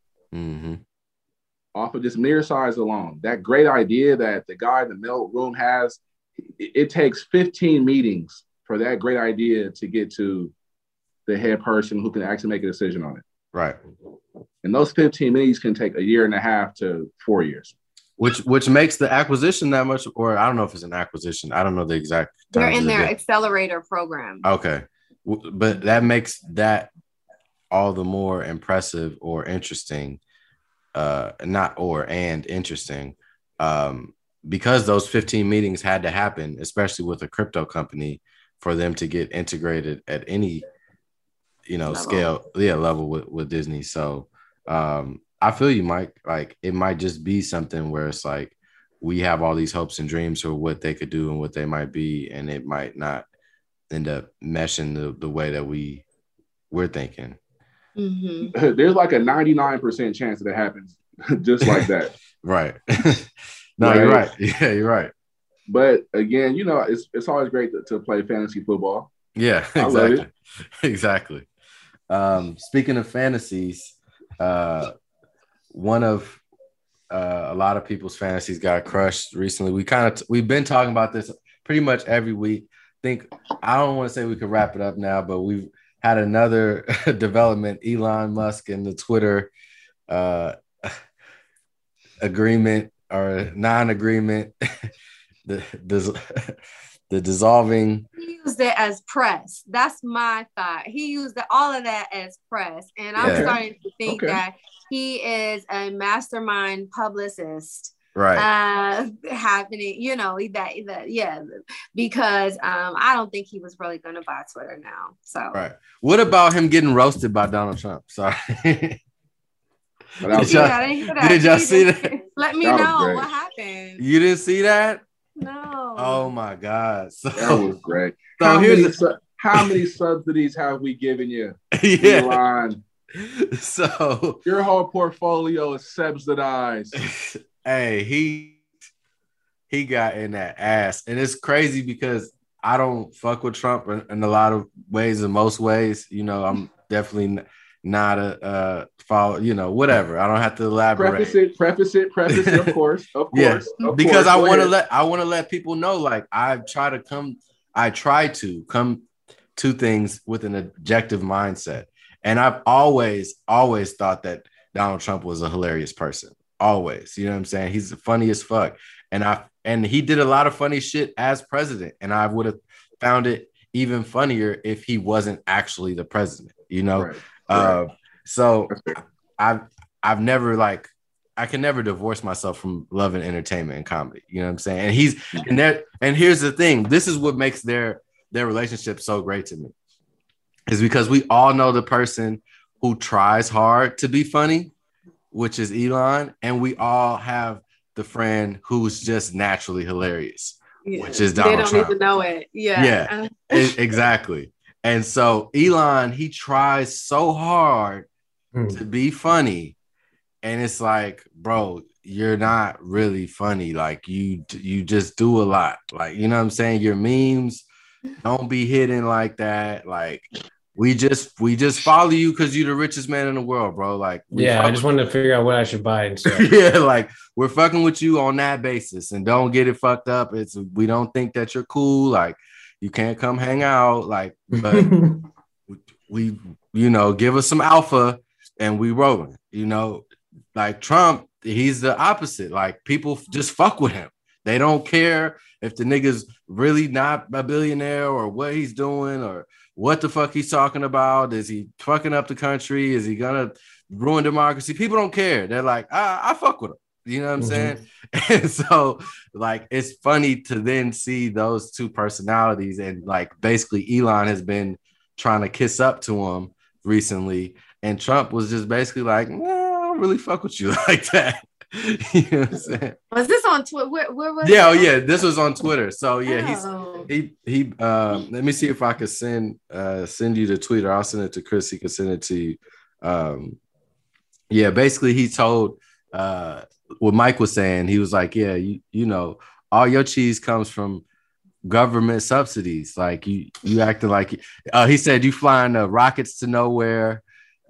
off of just mere size alone, that great idea that the guy in the mail room has, it takes 15 meetings for that great idea to get to the head person who can actually make a decision on it. Right. And those 15 meetings can take 1.5 to 4 years. Which makes the acquisition that much, or I don't know if it's an acquisition. I don't know the exact. They're in their accelerator program. Okay. But that makes that all the more impressive or interesting. Interesting. Because those 15 meetings had to happen, especially with a crypto company, for them to get integrated at any, scale, level with Disney. So I feel you, Mike. Like, it might just be something where it's like we have all these hopes and dreams for what they could do and what they might be, and it might not end up meshing the way that we're thinking. Mm-hmm. There's like a 99% chance that it happens just like that. Right. No, right? You're right. Yeah, you're right. But again, it's always great to play fantasy football. Yeah, exactly. Exactly. Speaking of fantasies, one of a lot of people's fantasies got crushed recently. We've been talking about this pretty much every week. I don't want to say we could wrap it up now, but we've had another development. Elon Musk and the Twitter agreement or non-agreement the dissolving. He used it as press. That's my thought. He used all of that as press, and I'm starting to think that he is a mastermind publicist. Right. Happening, because I don't think he was really going to buy Twitter now. So, right. What about him getting roasted by Donald Trump? Sorry. Did y'all see that? Let me know what happened. You didn't see that? No. Oh my God. So, that was great. So how many subsidies have we given you? Yeah. Elon? So your whole portfolio is subsidized. Hey, he got in that ass. And it's crazy because I don't fuck with Trump in a lot of ways, in most ways. I'm definitely not a follow, whatever. I don't have to elaborate. Preface it, of course. Yeah, because I want to let people know, like, I try to come to things with an objective mindset. And I've always thought that Donald Trump was a hilarious person. Always, you know what I'm saying? He's funny as fuck. And he did a lot of funny shit as president. And I would have found it even funnier if he wasn't actually the president, Right. So I've never I can never divorce myself from loving entertainment and comedy. You know what I'm saying? And here's the thing. This is what makes their relationship so great to me, is because we all know the person who tries hard to be funny, which is Elon, and we all have the friend who's just naturally hilarious, which is Donald Trump. They don't need to know it. Yeah, exactly. And so Elon, he tries so hard to be funny, and it's like, bro, you're not really funny. Like, you just do a lot. Like, you know what I'm saying? Your memes don't be hidden like that. Like, we just follow you because you're the richest man in the world, bro. Like, I just wanted to figure out what I should buy and stuff. Yeah, like, we're fucking with you on that basis, and don't get it fucked up. We don't think that you're cool. Like, you can't come hang out. Like, but we give us some alpha and we rolling. Like Trump, he's the opposite. Like, people just fuck with him. They don't care if the nigga's really not a billionaire or what he's doing or what the fuck he's talking about. Is he fucking up the country? Is he gonna ruin democracy? People don't care. They're like, I fuck with him. You know what I'm saying? And so, like, it's funny to then see those two personalities. And, like, basically Elon has been trying to kiss up to him recently. And Trump was just basically like, I don't really fuck with you like that. You know what I'm saying? Was this on Twitter? Where was it? Yeah, this was on Twitter. So he let me see if I could send you the tweet, or I'll send it to Chris. He can send it to you. Basically he told what Mike was saying. He was like, all your cheese comes from government subsidies. Like, you acting like he said you flying rockets to nowhere.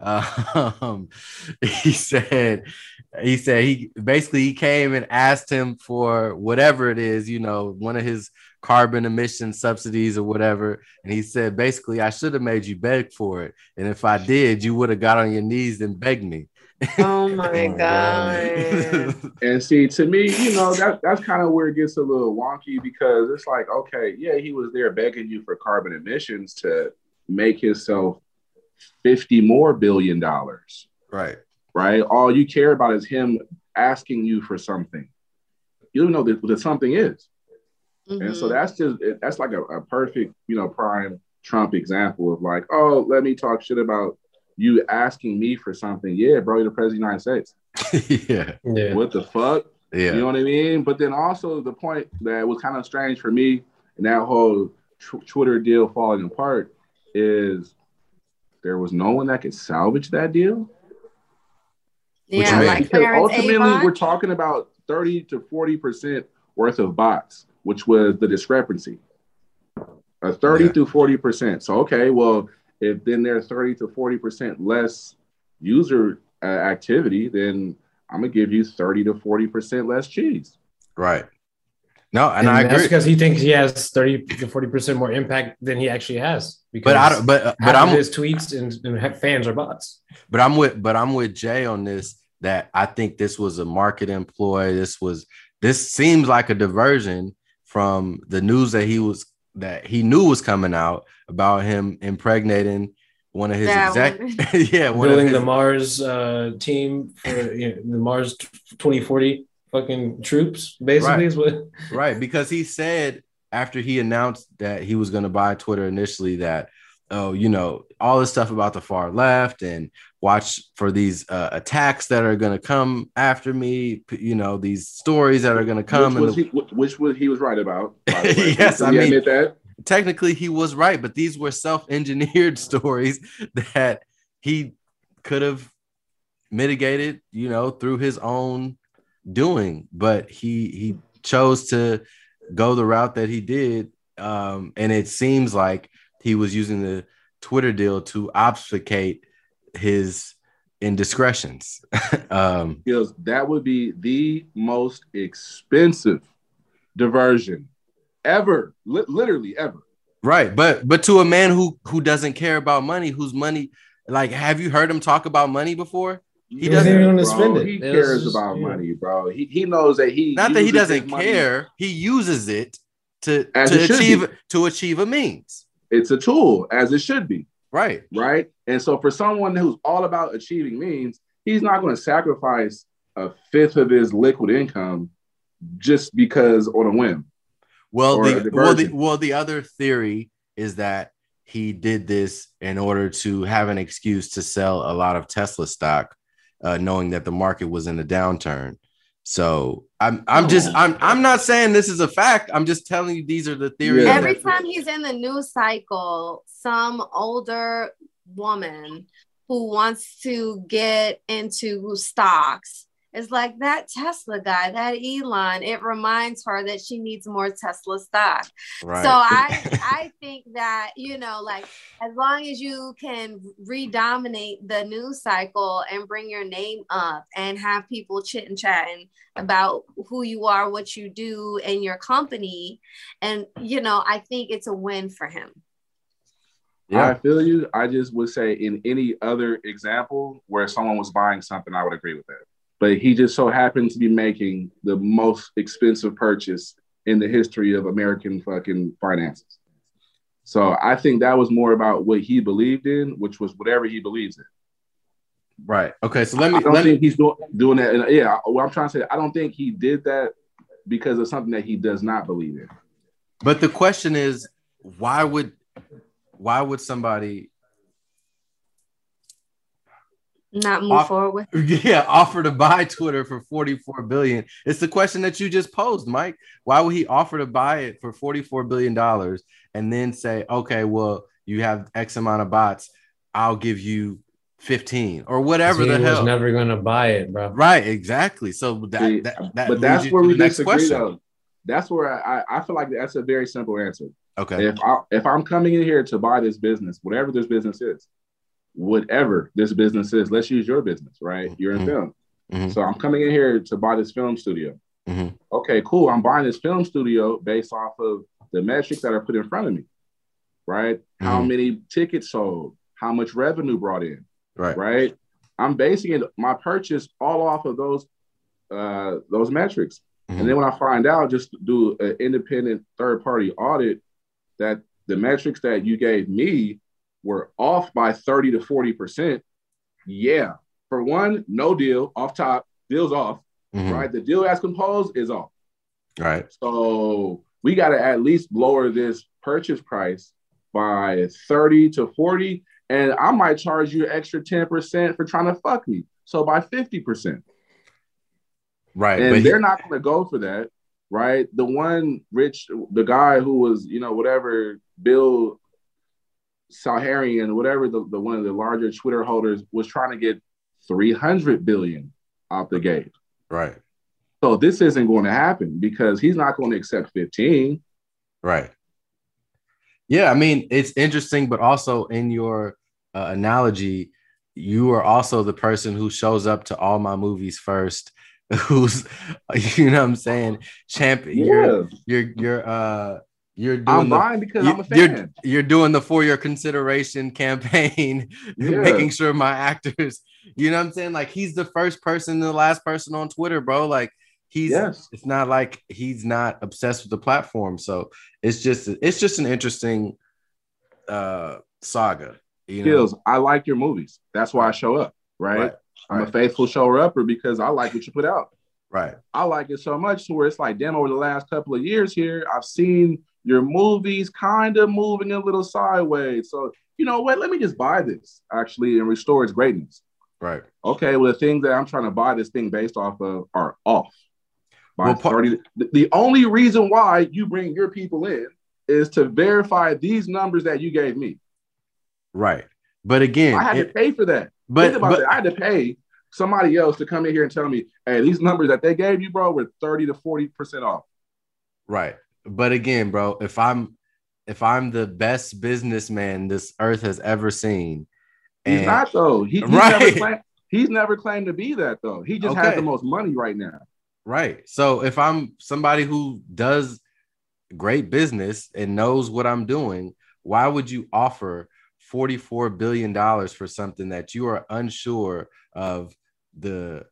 He said he came and asked him for whatever it is, one of his carbon emission subsidies or whatever. And he said, basically, I should have made you beg for it. And if I did, you would have got on your knees and begged me. Oh my God. And see, to me, that's kind of where it gets a little wonky, because it's like, okay, yeah, he was there begging you for carbon emissions to make himself $50 more billion. Right. All you care about is him asking you for something. You don't know what the something is. Mm-hmm. And so that's like a perfect, prime Trump example of like, oh, let me talk shit about you asking me for something. Yeah, bro, you're the president of the United States. Yeah. What the fuck? Yeah. You know what I mean? But then also the point that was kind of strange for me in that whole Twitter deal falling apart is there was no one that could salvage that deal. Yeah, like because ultimately we're talking about 30 to 40% worth of bots, which was the discrepancy. 30 to 40%. So, okay, well, if then there's 30 to 40% less user activity, then I'm going to give you 30 to 40% less cheese. Right. No, and I agree. That's because he thinks he has 30 to 40% more impact than he actually has. But I'm his tweets and fans are bots. But I'm with Jay on this, that I think this was a market employ. This seems like a diversion from the news that he knew was coming out about him impregnating one of his building the Mars team for the Mars 2040 fucking troops, basically. Is what right, because he said after he announced that he was going to buy Twitter initially that, oh, all this stuff about the far left and watch for these attacks that are going to come after me, these stories that are going to come. Which he was right about. Yes, I mean, that? Technically he was right, but these were self-engineered stories that he could have mitigated, through his own doing, but he chose to go the route that he did. And it seems like he was using the Twitter deal to obfuscate his indiscretions. Because that would be the most expensive diversion ever, literally ever. Right, but to a man who doesn't care about money, whose money, like, have you heard him talk about money before? He doesn't even want to spend it. He cares about money, bro. He knows that he doesn't care. He uses it to achieve a means. It's a tool, as it should be. Right. And so for someone who's all about achieving means, he's not going to sacrifice a fifth of his liquid income just because on a whim. Well, the other theory is that he did this in order to have an excuse to sell a lot of Tesla stock, knowing that the market was in a downturn. So I'm not saying this is a fact. I'm just telling you these are the theories. Every time he's in the news cycle, some older woman who wants to get into stocks is like, that Tesla guy, that Elon, it reminds her that she needs more Tesla stock. Right. So I think that, like, as long as you can redominate the news cycle and bring your name up and have people chit and chatting about who you are, what you do, and your company, and, I think it's a win for him. Yeah, I feel you. I just would say in any other example where someone was buying something, I would agree with that. But he just so happened to be making the most expensive purchase in the history of American fucking finances. So I think that was more about what he believed in, which was whatever he believes in. Right. Okay. So I don't think he's doing that. And what I'm trying to say, I don't think he did that because of something that he does not believe in. But the question is, why would somebody not move forward with? Offer to buy Twitter for $44 billion. It's the question that you just posed, Mike. Why would he offer to buy it for $44 billion and then say, okay, well, you have X amount of bots, I'll give you 15 or whatever the hell. He was never going to buy it, bro. Right, exactly. So but that's where we disagree, though. That's where I feel like that's a very simple answer. Okay. If I'm coming in here to buy this business, whatever this business is, let's use your business, right? You're in film. Mm-hmm. So I'm coming in here to buy this film studio. Mm-hmm. Okay, cool. I'm buying this film studio based off of the metrics that are put in front of me, right? Mm-hmm. How many tickets sold, how much revenue brought in, right? I'm basing my purchase all off of those metrics. Mm-hmm. And then when I find out, just do an independent third-party audit that the metrics that you gave me were off by 30 to 40%. Yeah. For one, no deal off top, deal's off, right? The deal as composed is off. Right. So we got to at least lower this purchase price by 30 to 40. And I might charge you an extra 10% for trying to fuck me. So by 50%. Right. And they're not going to go for that. Right. The guy who was, whatever, Bill Salharian, whatever, the one of the larger Twitter holders was trying to get 300 billion out the gate. Right. So this isn't going to happen because he's not going to accept 15. Right. Yeah. I mean, it's interesting, but also in your analogy, you are also the person who shows up to all my movies first, who's, you know what I'm saying, champion. Yeah. You're doing I'm buying because I'm a fan. You're doing the for your consideration campaign, making sure my actors, you know what I'm saying? Like, he's the first person, the last person on Twitter, bro. Like, it's not like he's not obsessed with the platform. So it's just an interesting saga. Skills. I like your movies. That's why I show up, right? I'm a faithful shower upper because I like what you put out. Right. I like it so much to where it's like, damn, over the last couple of years here, I've seen your movies kind of moving a little sideways. So, you know what? Let me just buy this actually and restore its greatness. Right. Okay. Well, the things that I'm trying to buy this thing based off of are off. By 30. The only reason why you bring your people in is to verify these numbers that you gave me. Right. But again, I had to pay for that. Think about that. I had to pay somebody else to come in here and tell me, hey, these numbers that they gave you, bro, were 30 to 40% off. Right. But again, bro, if I'm the best businessman this earth has ever seen. He's not, though. He's never claimed to be that, though. He just has the most money right now. Right. So if I'm somebody who does great business and knows what I'm doing, why would you offer $44 billion for something that you are unsure of the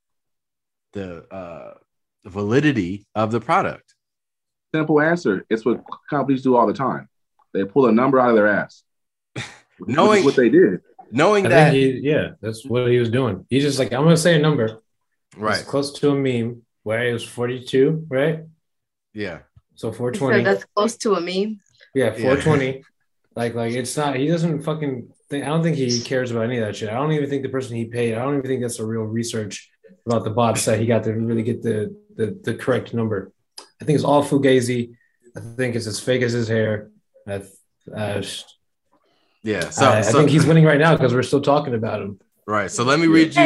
validity of the product? Simple answer. It's what companies do all the time. They pull a number out of their ass. Knowing what they did. Knowing that's what he was doing. He's just like, I'm going to say a number. Right. It's close to a meme where it was 42, right? Yeah. So 420. So that's close to a meme. Yeah, 420. Yeah. Like it's not, he doesn't fucking think, I don't think he cares about any of that shit. I don't even think the person he paid, I don't even think that's a real research about the bots that he got to really get the correct number. I think it's all fugazi. I think it's as fake as his hair. I think he's winning right now because we're still talking about him. Right. So let me read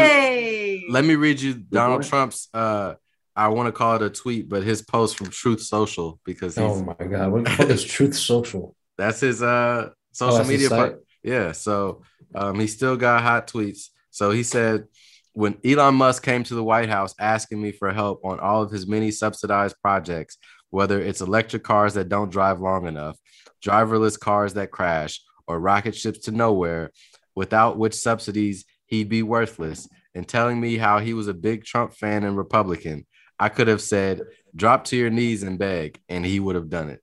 you Donald Trump's I want to call it a tweet, but his post from Truth Social, because oh my God, what the fuck is Truth Social? That's his social media part. Yeah. So he still got hot tweets. So he said, when Elon Musk came to the White House asking me for help on all of his many subsidized projects, whether it's electric cars that don't drive long enough, driverless cars that crash, or rocket ships to nowhere, without which subsidies he'd be worthless, and telling me how he was a big Trump fan and Republican, I could have said, drop to your knees and beg, and he would have done it.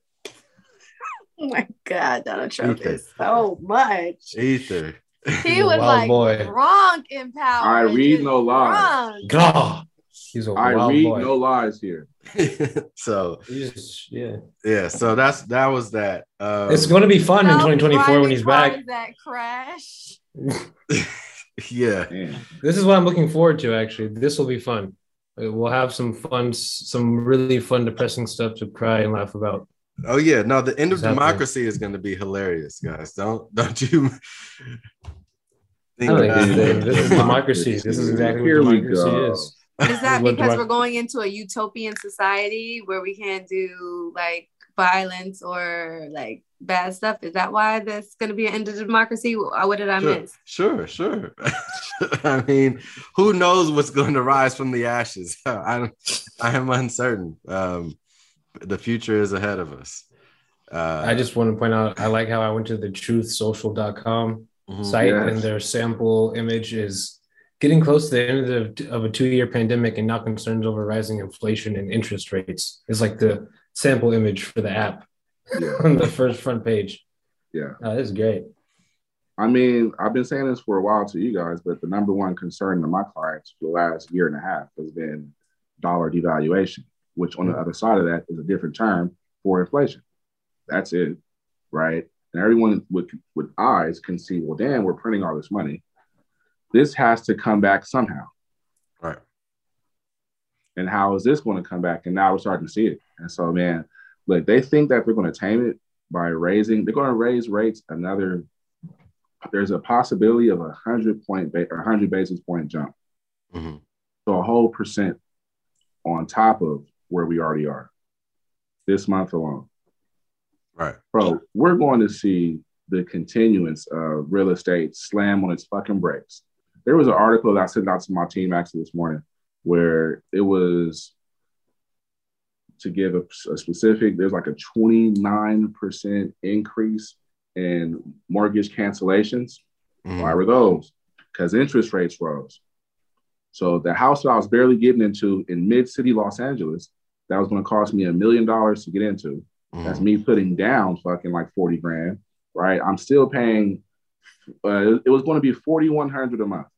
Oh my God, Donald Trump is so much. Ether. He was like wrong in power. I read no lies. God. He's a I read no lies here. So yeah. So that was that. It's going to be fun in 2024 when he's back. That crash. Yeah. Man. This is what I'm looking forward to. Actually, this will be fun. We'll have some really fun, depressing stuff to cry and laugh about. Oh yeah, no, the end of democracy is going to be hilarious, guys. Don't you think this is democracy? This is exactly what democracy is. Is that because we're going into a utopian society where we can't do like violence or like bad stuff? Is that why that's going to be an end of democracy? What did I miss? Sure. I mean, who knows what's going to rise from the ashes? I am uncertain. The future is ahead of us. I just want to point out, I like how I went to the truthsocial.com site, and their sample image is getting close to the end of a 2-year pandemic and not concerns over rising inflation and interest rates. It's like the sample image for the app on the first front page. Yeah. This is great. I mean, I've been saying this for a while to you guys, but the number one concern to my clients for the last year and a half has been dollar devaluation, which on the other side of that is a different term for inflation. That's it, right? And everyone with eyes can see, well, damn, we're printing all this money. This has to come back somehow. Right. And how is this going to come back? And now we're starting to see it. And so, man, look, they think that they're going to tame it by they're going to raise rates another. There's a possibility of 100 basis point jump. Mm-hmm. So a whole percent on top of where we already are this month alone. Right. Bro, we're going to see the continuance of real estate slam on its fucking brakes. There was an article that I sent out to my team actually this morning where it was to give a specific, there's like a 29% increase in mortgage cancellations. Mm-hmm. Why were those? Because interest rates rose. So the house that I was barely getting into in mid-city Los Angeles, that was going to cost me $1 million to get into. That's me putting down fucking like 40 grand, right? I'm still paying, it was going to be $4,100 a month.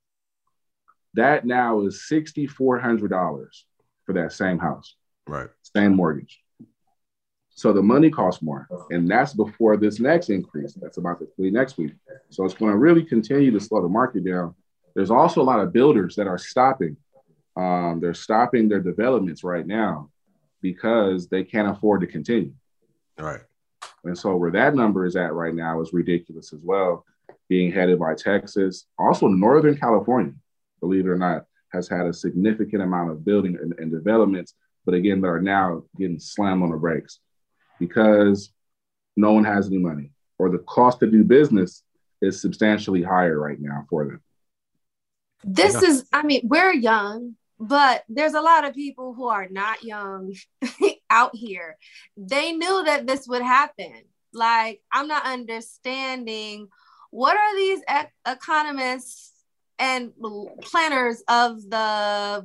That now is $6,400 for that same house. Right. Same mortgage. So the money costs more. And that's before this next increase. That's about to be next week. So it's going to really continue to slow the market down. There's also a lot of builders that are stopping. They're stopping their developments right now because they can't afford to continue. Right. And so where that number is at right now is ridiculous as well, being headed by Texas. Also, Northern California, believe it or not, has had a significant amount of building and developments, but again, that are now getting slammed on the brakes because no one has any money, or the cost to do business is substantially higher right now for them. This is, I mean, we're young, but there's a lot of people who are not young out here. They knew that this would happen. Like, I'm not understanding, what are these economists and planners of the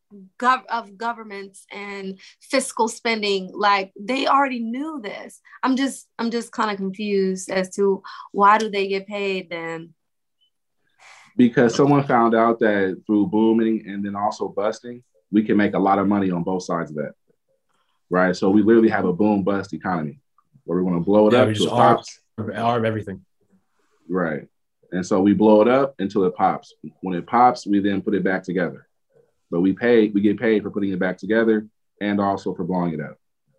governments and fiscal spending, like, they already knew this. I'm just kind of confused as to why do they get paid then? Because someone found out that through booming and then also busting, we can make a lot of money on both sides of that, right? So we literally have a boom bust economy where we're going to blow it up. We just arb everything. Right. And so we blow it up until it pops. When it pops, we then put it back together. But we get paid for putting it back together and also for blowing it up.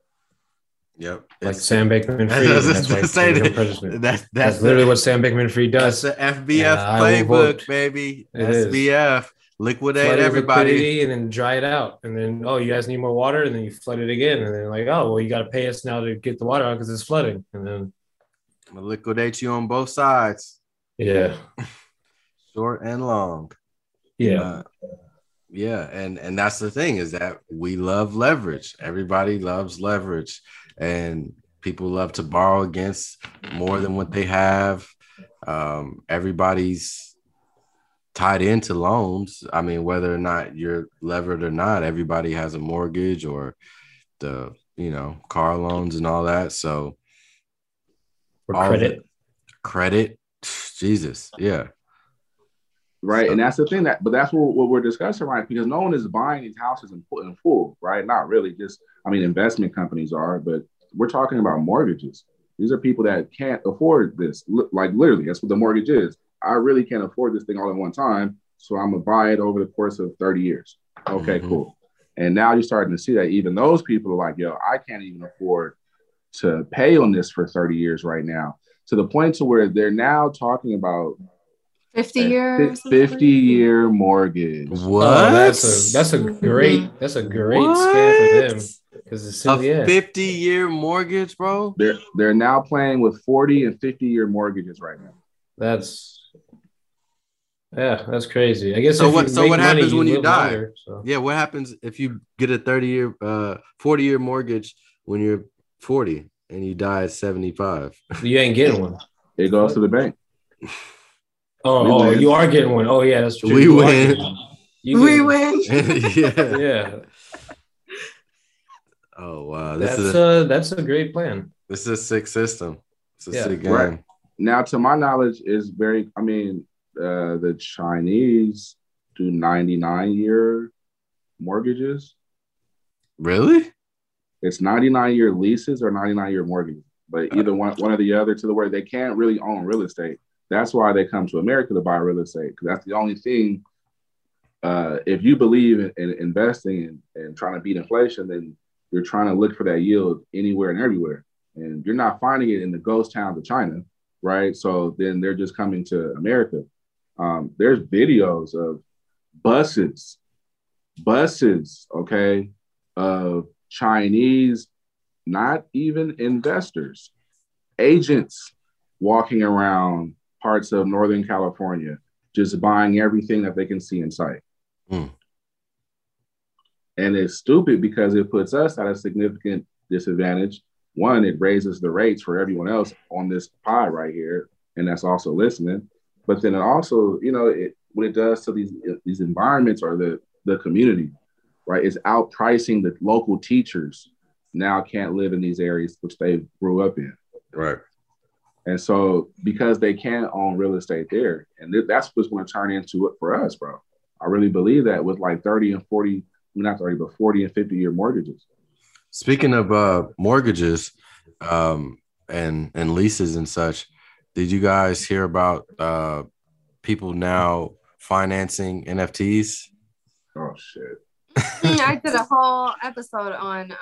Yep. Like Sam Bankman-Fried. That's literally what Sam Bankman-Fried does. That's the FBF playbook, baby. SBF. Liquidate everybody. And then dry it out. And then, oh, you guys need more water? And then you flood it again. And then like, oh, well, you got to pay us now to get the water out because it's flooding. And then I'm going to liquidate you on both sides. Yeah. Short and long. Yeah. Yeah. And that's the thing, is that we love leverage. Everybody loves leverage. And people love to borrow against more than what they have. Everybody's tied into loans. I mean, whether or not you're levered or not, everybody has a mortgage or the, car loans and all that. So or credit, Jesus. Yeah. Right. So, and that's the thing but that's what we're discussing, right? Because no one is buying these houses in full, right? Not really. Investment companies are, but we're talking about mortgages. These are people that can't afford this. Like, literally, that's what the mortgage is. I really can't afford this thing all at one time, so I'm going to buy it over the course of 30 years. Okay, cool. And now you're starting to see that even those people are like, yo, I can't even afford to pay on this for 30 years right now, to the point to where they're now talking about 50-year mortgage. What? Oh, that's a great scam for them. Because it's a 50-year mortgage, bro. They're now playing with 40 and 50-year mortgages right now. That's crazy. I guess. So what happens when you die? Longer, so. Yeah, what happens if you get a 40-year mortgage when you're 40 and you die at 75? You ain't getting one. It goes to the bank. Oh, you are getting one. Oh, yeah, that's true. We win. We win. Yeah. Oh, wow. That's a great plan. This is a sick system. It's a sick game. Right. Now, to my knowledge, the Chinese do 99-year mortgages. Really? It's 99-year leases or 99-year mortgages, but either one or the other, to the where they can't really own real estate. That's why they come to America to buy real estate, because that's the only thing. If you believe in investing and trying to beat inflation, then you're trying to look for that yield anywhere and everywhere. And you're not finding it in the ghost towns of China, right? So then they're just coming to America. There's videos of buses, okay, of Chinese, not even investors, agents walking around parts of Northern California, just buying everything that they can see in sight. And it's stupid because it puts us at a significant disadvantage. One, it raises the rates for everyone else on this pie right here, and that's also listening. But then it also, what it does to these environments or the community, right? It's outpricing the local teachers now can't live in these areas which they grew up in. Right. And so because they can't own real estate there, and that's what's going to turn into it for us, bro. I really believe that with like 30 and 40, not 30, but 40 and 50-year mortgages. Speaking of mortgages and leases and such, did you guys hear about people now financing NFTs? Oh, shit. I did a whole episode on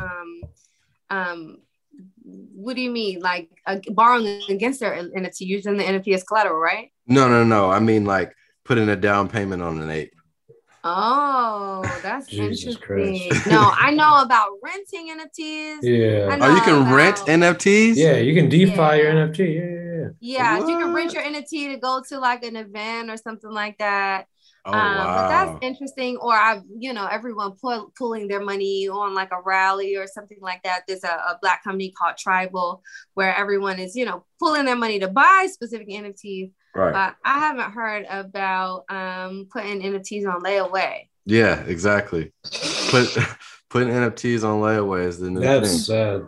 what do you mean? Like borrowing against their NFT, using the NFT as collateral, right? No. I mean, like putting a down payment on an ape. Oh, that's interesting. No, I know about renting NFTs. Yeah. Oh, you can rent NFTs? Yeah, you can DeFi your NFT. Yeah, you can rent your NFT to go to like an event or something like that. Oh, wow. But that's interesting. Or everyone pulling their money on like a rally or something like that. There's a Black company called Tribal where everyone is, pulling their money to buy specific NFTs. Right. I haven't heard about putting NFTs on layaway. Yeah, exactly. Putting NFTs on layaway is the new thing. That's sad.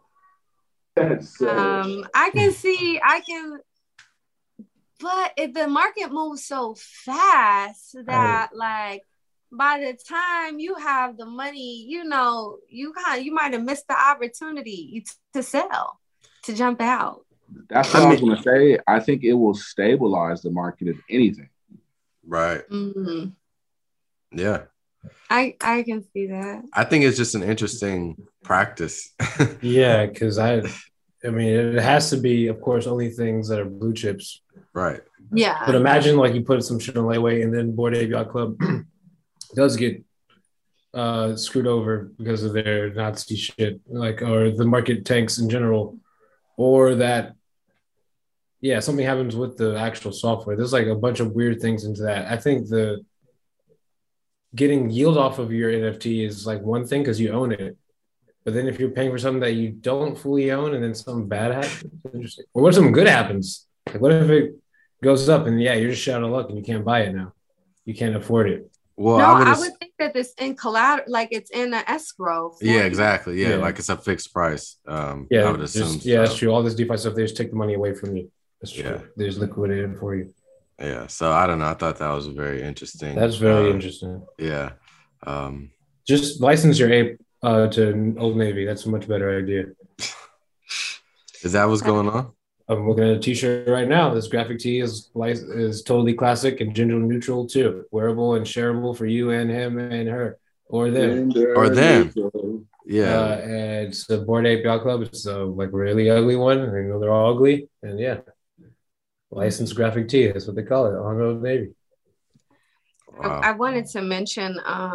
But if the market moves so fast that like by the time you have the money, you might have missed the opportunity to sell, to jump out. That's what I was going to say. I think it will stabilize the market if anything. Right. Mm-hmm. Yeah. I can see that. I think it's just an interesting practice. Yeah, because I mean, it has to be, of course, only things that are blue chips. Right. Yeah. But imagine like you put some shit on layaway and then Bored Ape Yacht Club does get screwed over because of their Nazi shit, or the market tanks in general, or that, something happens with the actual software. There's like a bunch of weird things into that. I think the getting yield off of your NFT is like one thing because you own it. But then if you're paying for something that you don't fully own and then something bad happens, it's interesting. Or what if something good happens? Like what if it goes up and you're just shit out of luck and you can't buy it now? You can't afford it. Well, I would think that it's in collateral, like it's in an escrow. Yeah, exactly. Yeah, like it's a fixed price. I would assume. That's true. All this DeFi stuff, they just take the money away from you. That's true. Yeah. They just liquidate it for you. Yeah. So I don't know. I thought that was very interesting. That's very interesting. Yeah. Just license your ape to Old Navy. That's a much better idea. Is that what's going on? I'm looking at a t-shirt right now. This graphic tee is totally classic and gender neutral too. Wearable and shareable for you and him and her or them. Yeah. And it's the Bored Ape Yacht Club. It's a really ugly one. I know they're all ugly. And licensed graphic tee. That's what they call it on Old Navy. Wow. I wanted to mention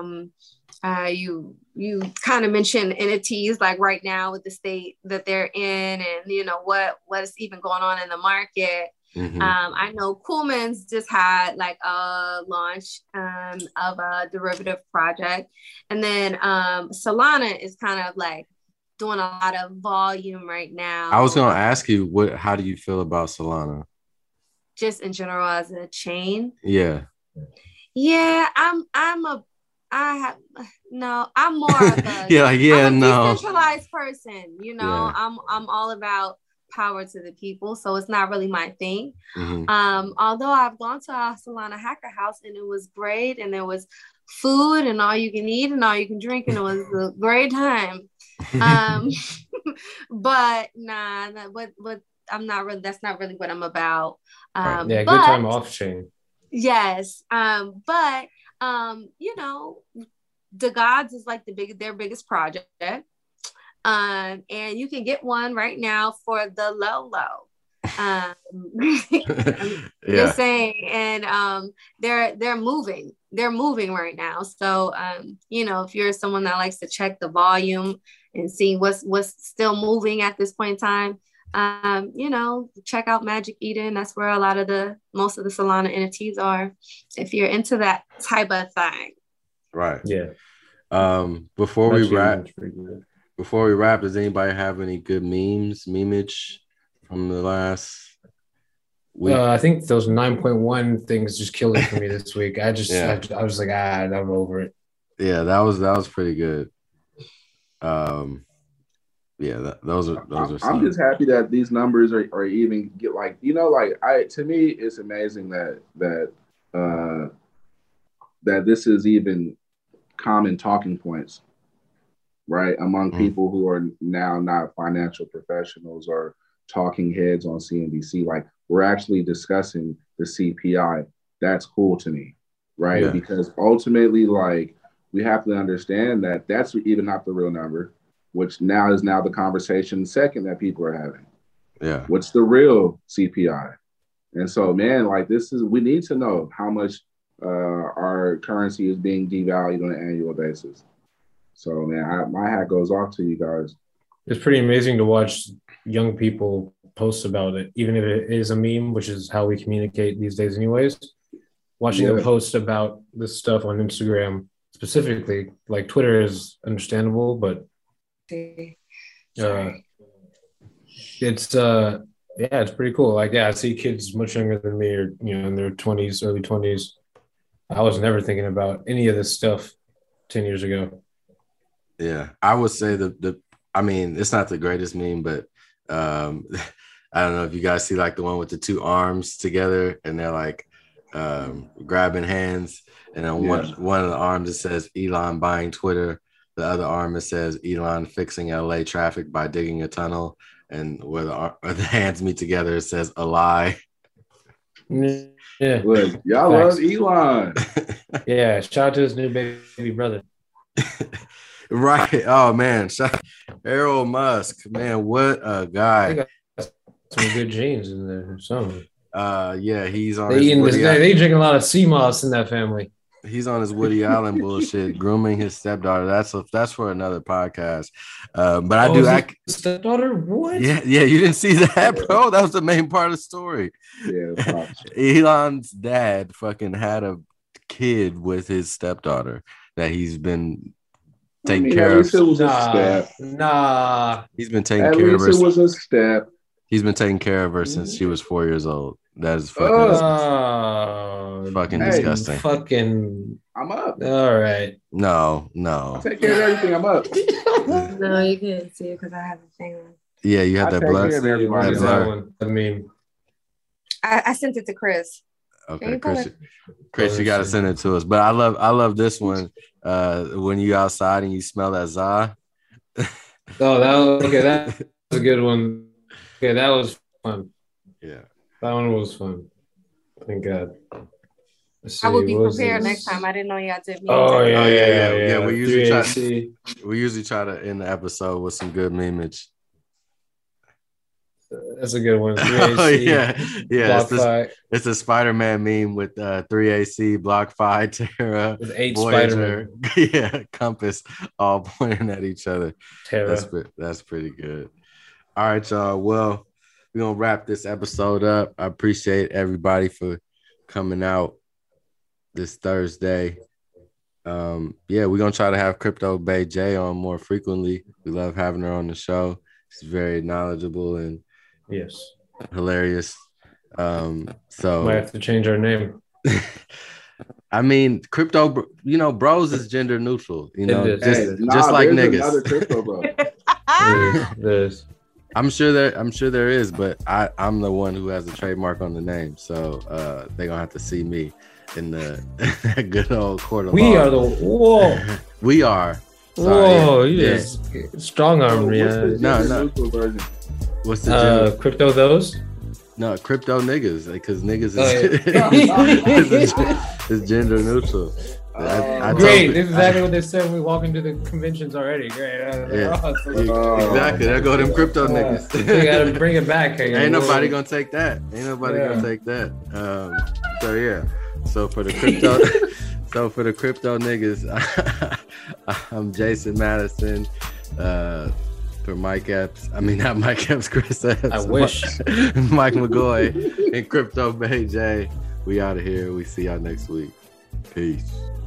you kind of mentioned NFTs like right now with the state that they're in and what is even going on in the market. Mm-hmm. I know Coolman's just had like a launch of a derivative project, and then Solana is kind of like doing a lot of volume right now. I was going to ask you, how do you feel about Solana? Just in general as a chain? Yeah. Yeah, I'm more of a decentralized person. I'm all about power to the people, so it's not really my thing. Mm-hmm. Although I've gone to a Solana hacker house and it was great, and there was food and all you can eat and all you can drink, and it was a great time. But I'm not really. That's not really what I'm about. Good time off chain. Yes. But the Gods is like their biggest project. And you can get one right now for the low. Just saying. And they're moving. They're moving right now. So if you're someone that likes to check the volume and see what's still moving at this point in time, check out Magic Eden. That's where most of the Solana NFTs are, if you're into that type of thing. Right. Yeah. Before we wrap, does anybody have any good memeage from the last I think those 9.1 things just killed it for me this week. I was like, I'm over it. Yeah, that was pretty good. Those are. I'm just happy that these numbers are even get like, you know, like to me it's amazing that this is even common talking points, right, among people who are now not financial professionals or talking heads on CNBC. Like, we're actually discussing the CPI. That's cool to me, right? Yeah. Because ultimately, like, we have to understand that that's even not the real number, which now is the conversation second that people are having. Yeah. What's the real CPI? And so, man, like, we need to know how much our currency is being devalued on an annual basis. So, man, my hat goes off to you guys. It's pretty amazing to watch young people post about it, even if it is a meme, which is how we communicate these days anyways. Watching them post about this stuff on Instagram specifically, like Twitter is understandable, but it's pretty cool. Like, I see kids much younger than me, or, you know, in their 20s, early 20s. I was never thinking about any of this stuff 10 years ago. Yeah, I would say I mean, it's not the greatest meme, but I don't know if you guys see like the one with the two arms together and they're like grabbing hands, and on one of the arms it says Elon buying Twitter, the other arm it says Elon fixing LA traffic by digging a tunnel, and where the hands meet together it says a lie. Yeah, look, y'all love Elon. Yeah, shout out to his new baby brother. Right. Oh man, Elon Musk, man, what a guy. They got some good genes in there or something. Yeah, he's on. They drink a lot of sea moss in that family. He's on his Woody Allen bullshit, grooming his stepdaughter. That's for another podcast. But I do. Stepdaughter? What? Yeah. You didn't see that, bro? That was the main part of the story. Yeah. Elon's dad fucking had a kid with his stepdaughter that he's been taking care of. Nah. He's been taking care of her. It was a step. He's been taking care of her since she was 4 years old. That is fucking disgusting. I'm up. All right. No. I'll take care of everything. I'm up. No, you can't see it because I have the thing on. Yeah, you have that blood. I mean, I sent it to Chris. Okay, Chris, you got to send it to us. But I love this one. When you outside and you smell that za. That's a good one. Okay, that was fun. Yeah, that one was fun. Thank God. I will be prepared next time. I didn't know y'all did me. Oh yeah. We usually try to end the episode with some good memeage. That's a good one. Oh yeah. It's a Spider-Man meme with 3AC, BlockFi, Terra, with 8 Voyager, Spider-Man. Compass, all pointing at each other. Terra. That's pretty good. All right, y'all. Well, we're gonna wrap this episode up. I appreciate everybody for coming out this Thursday. We're gonna try to have Crypto Bay J on more frequently. We love having her on the show. She's very knowledgeable and hilarious. So might have to change our name. I mean, crypto, bros is gender neutral. Just like niggas. Another crypto bro. There's. I'm sure there is, but I'm the one who has the trademark on the name, so they're gonna have to see me in the good old court of law. We are whoa. We are. Sorry. Whoa, you just strong arm me. No. What's the gender? Crypto those? No, crypto niggas, because niggas is gender neutral. Great. This is exactly what they said when we walk into the conventions already. Great. Exactly. There go them crypto niggas. You gotta bring it back. Ain't nobody gonna take that. So for the crypto niggas, I'm Jason Madison. For Mike Epps, not Mike Epps, Chris Epps. I wish. Mike McGoy and Crypto Bay J. We out of here. We see y'all next week. Peace.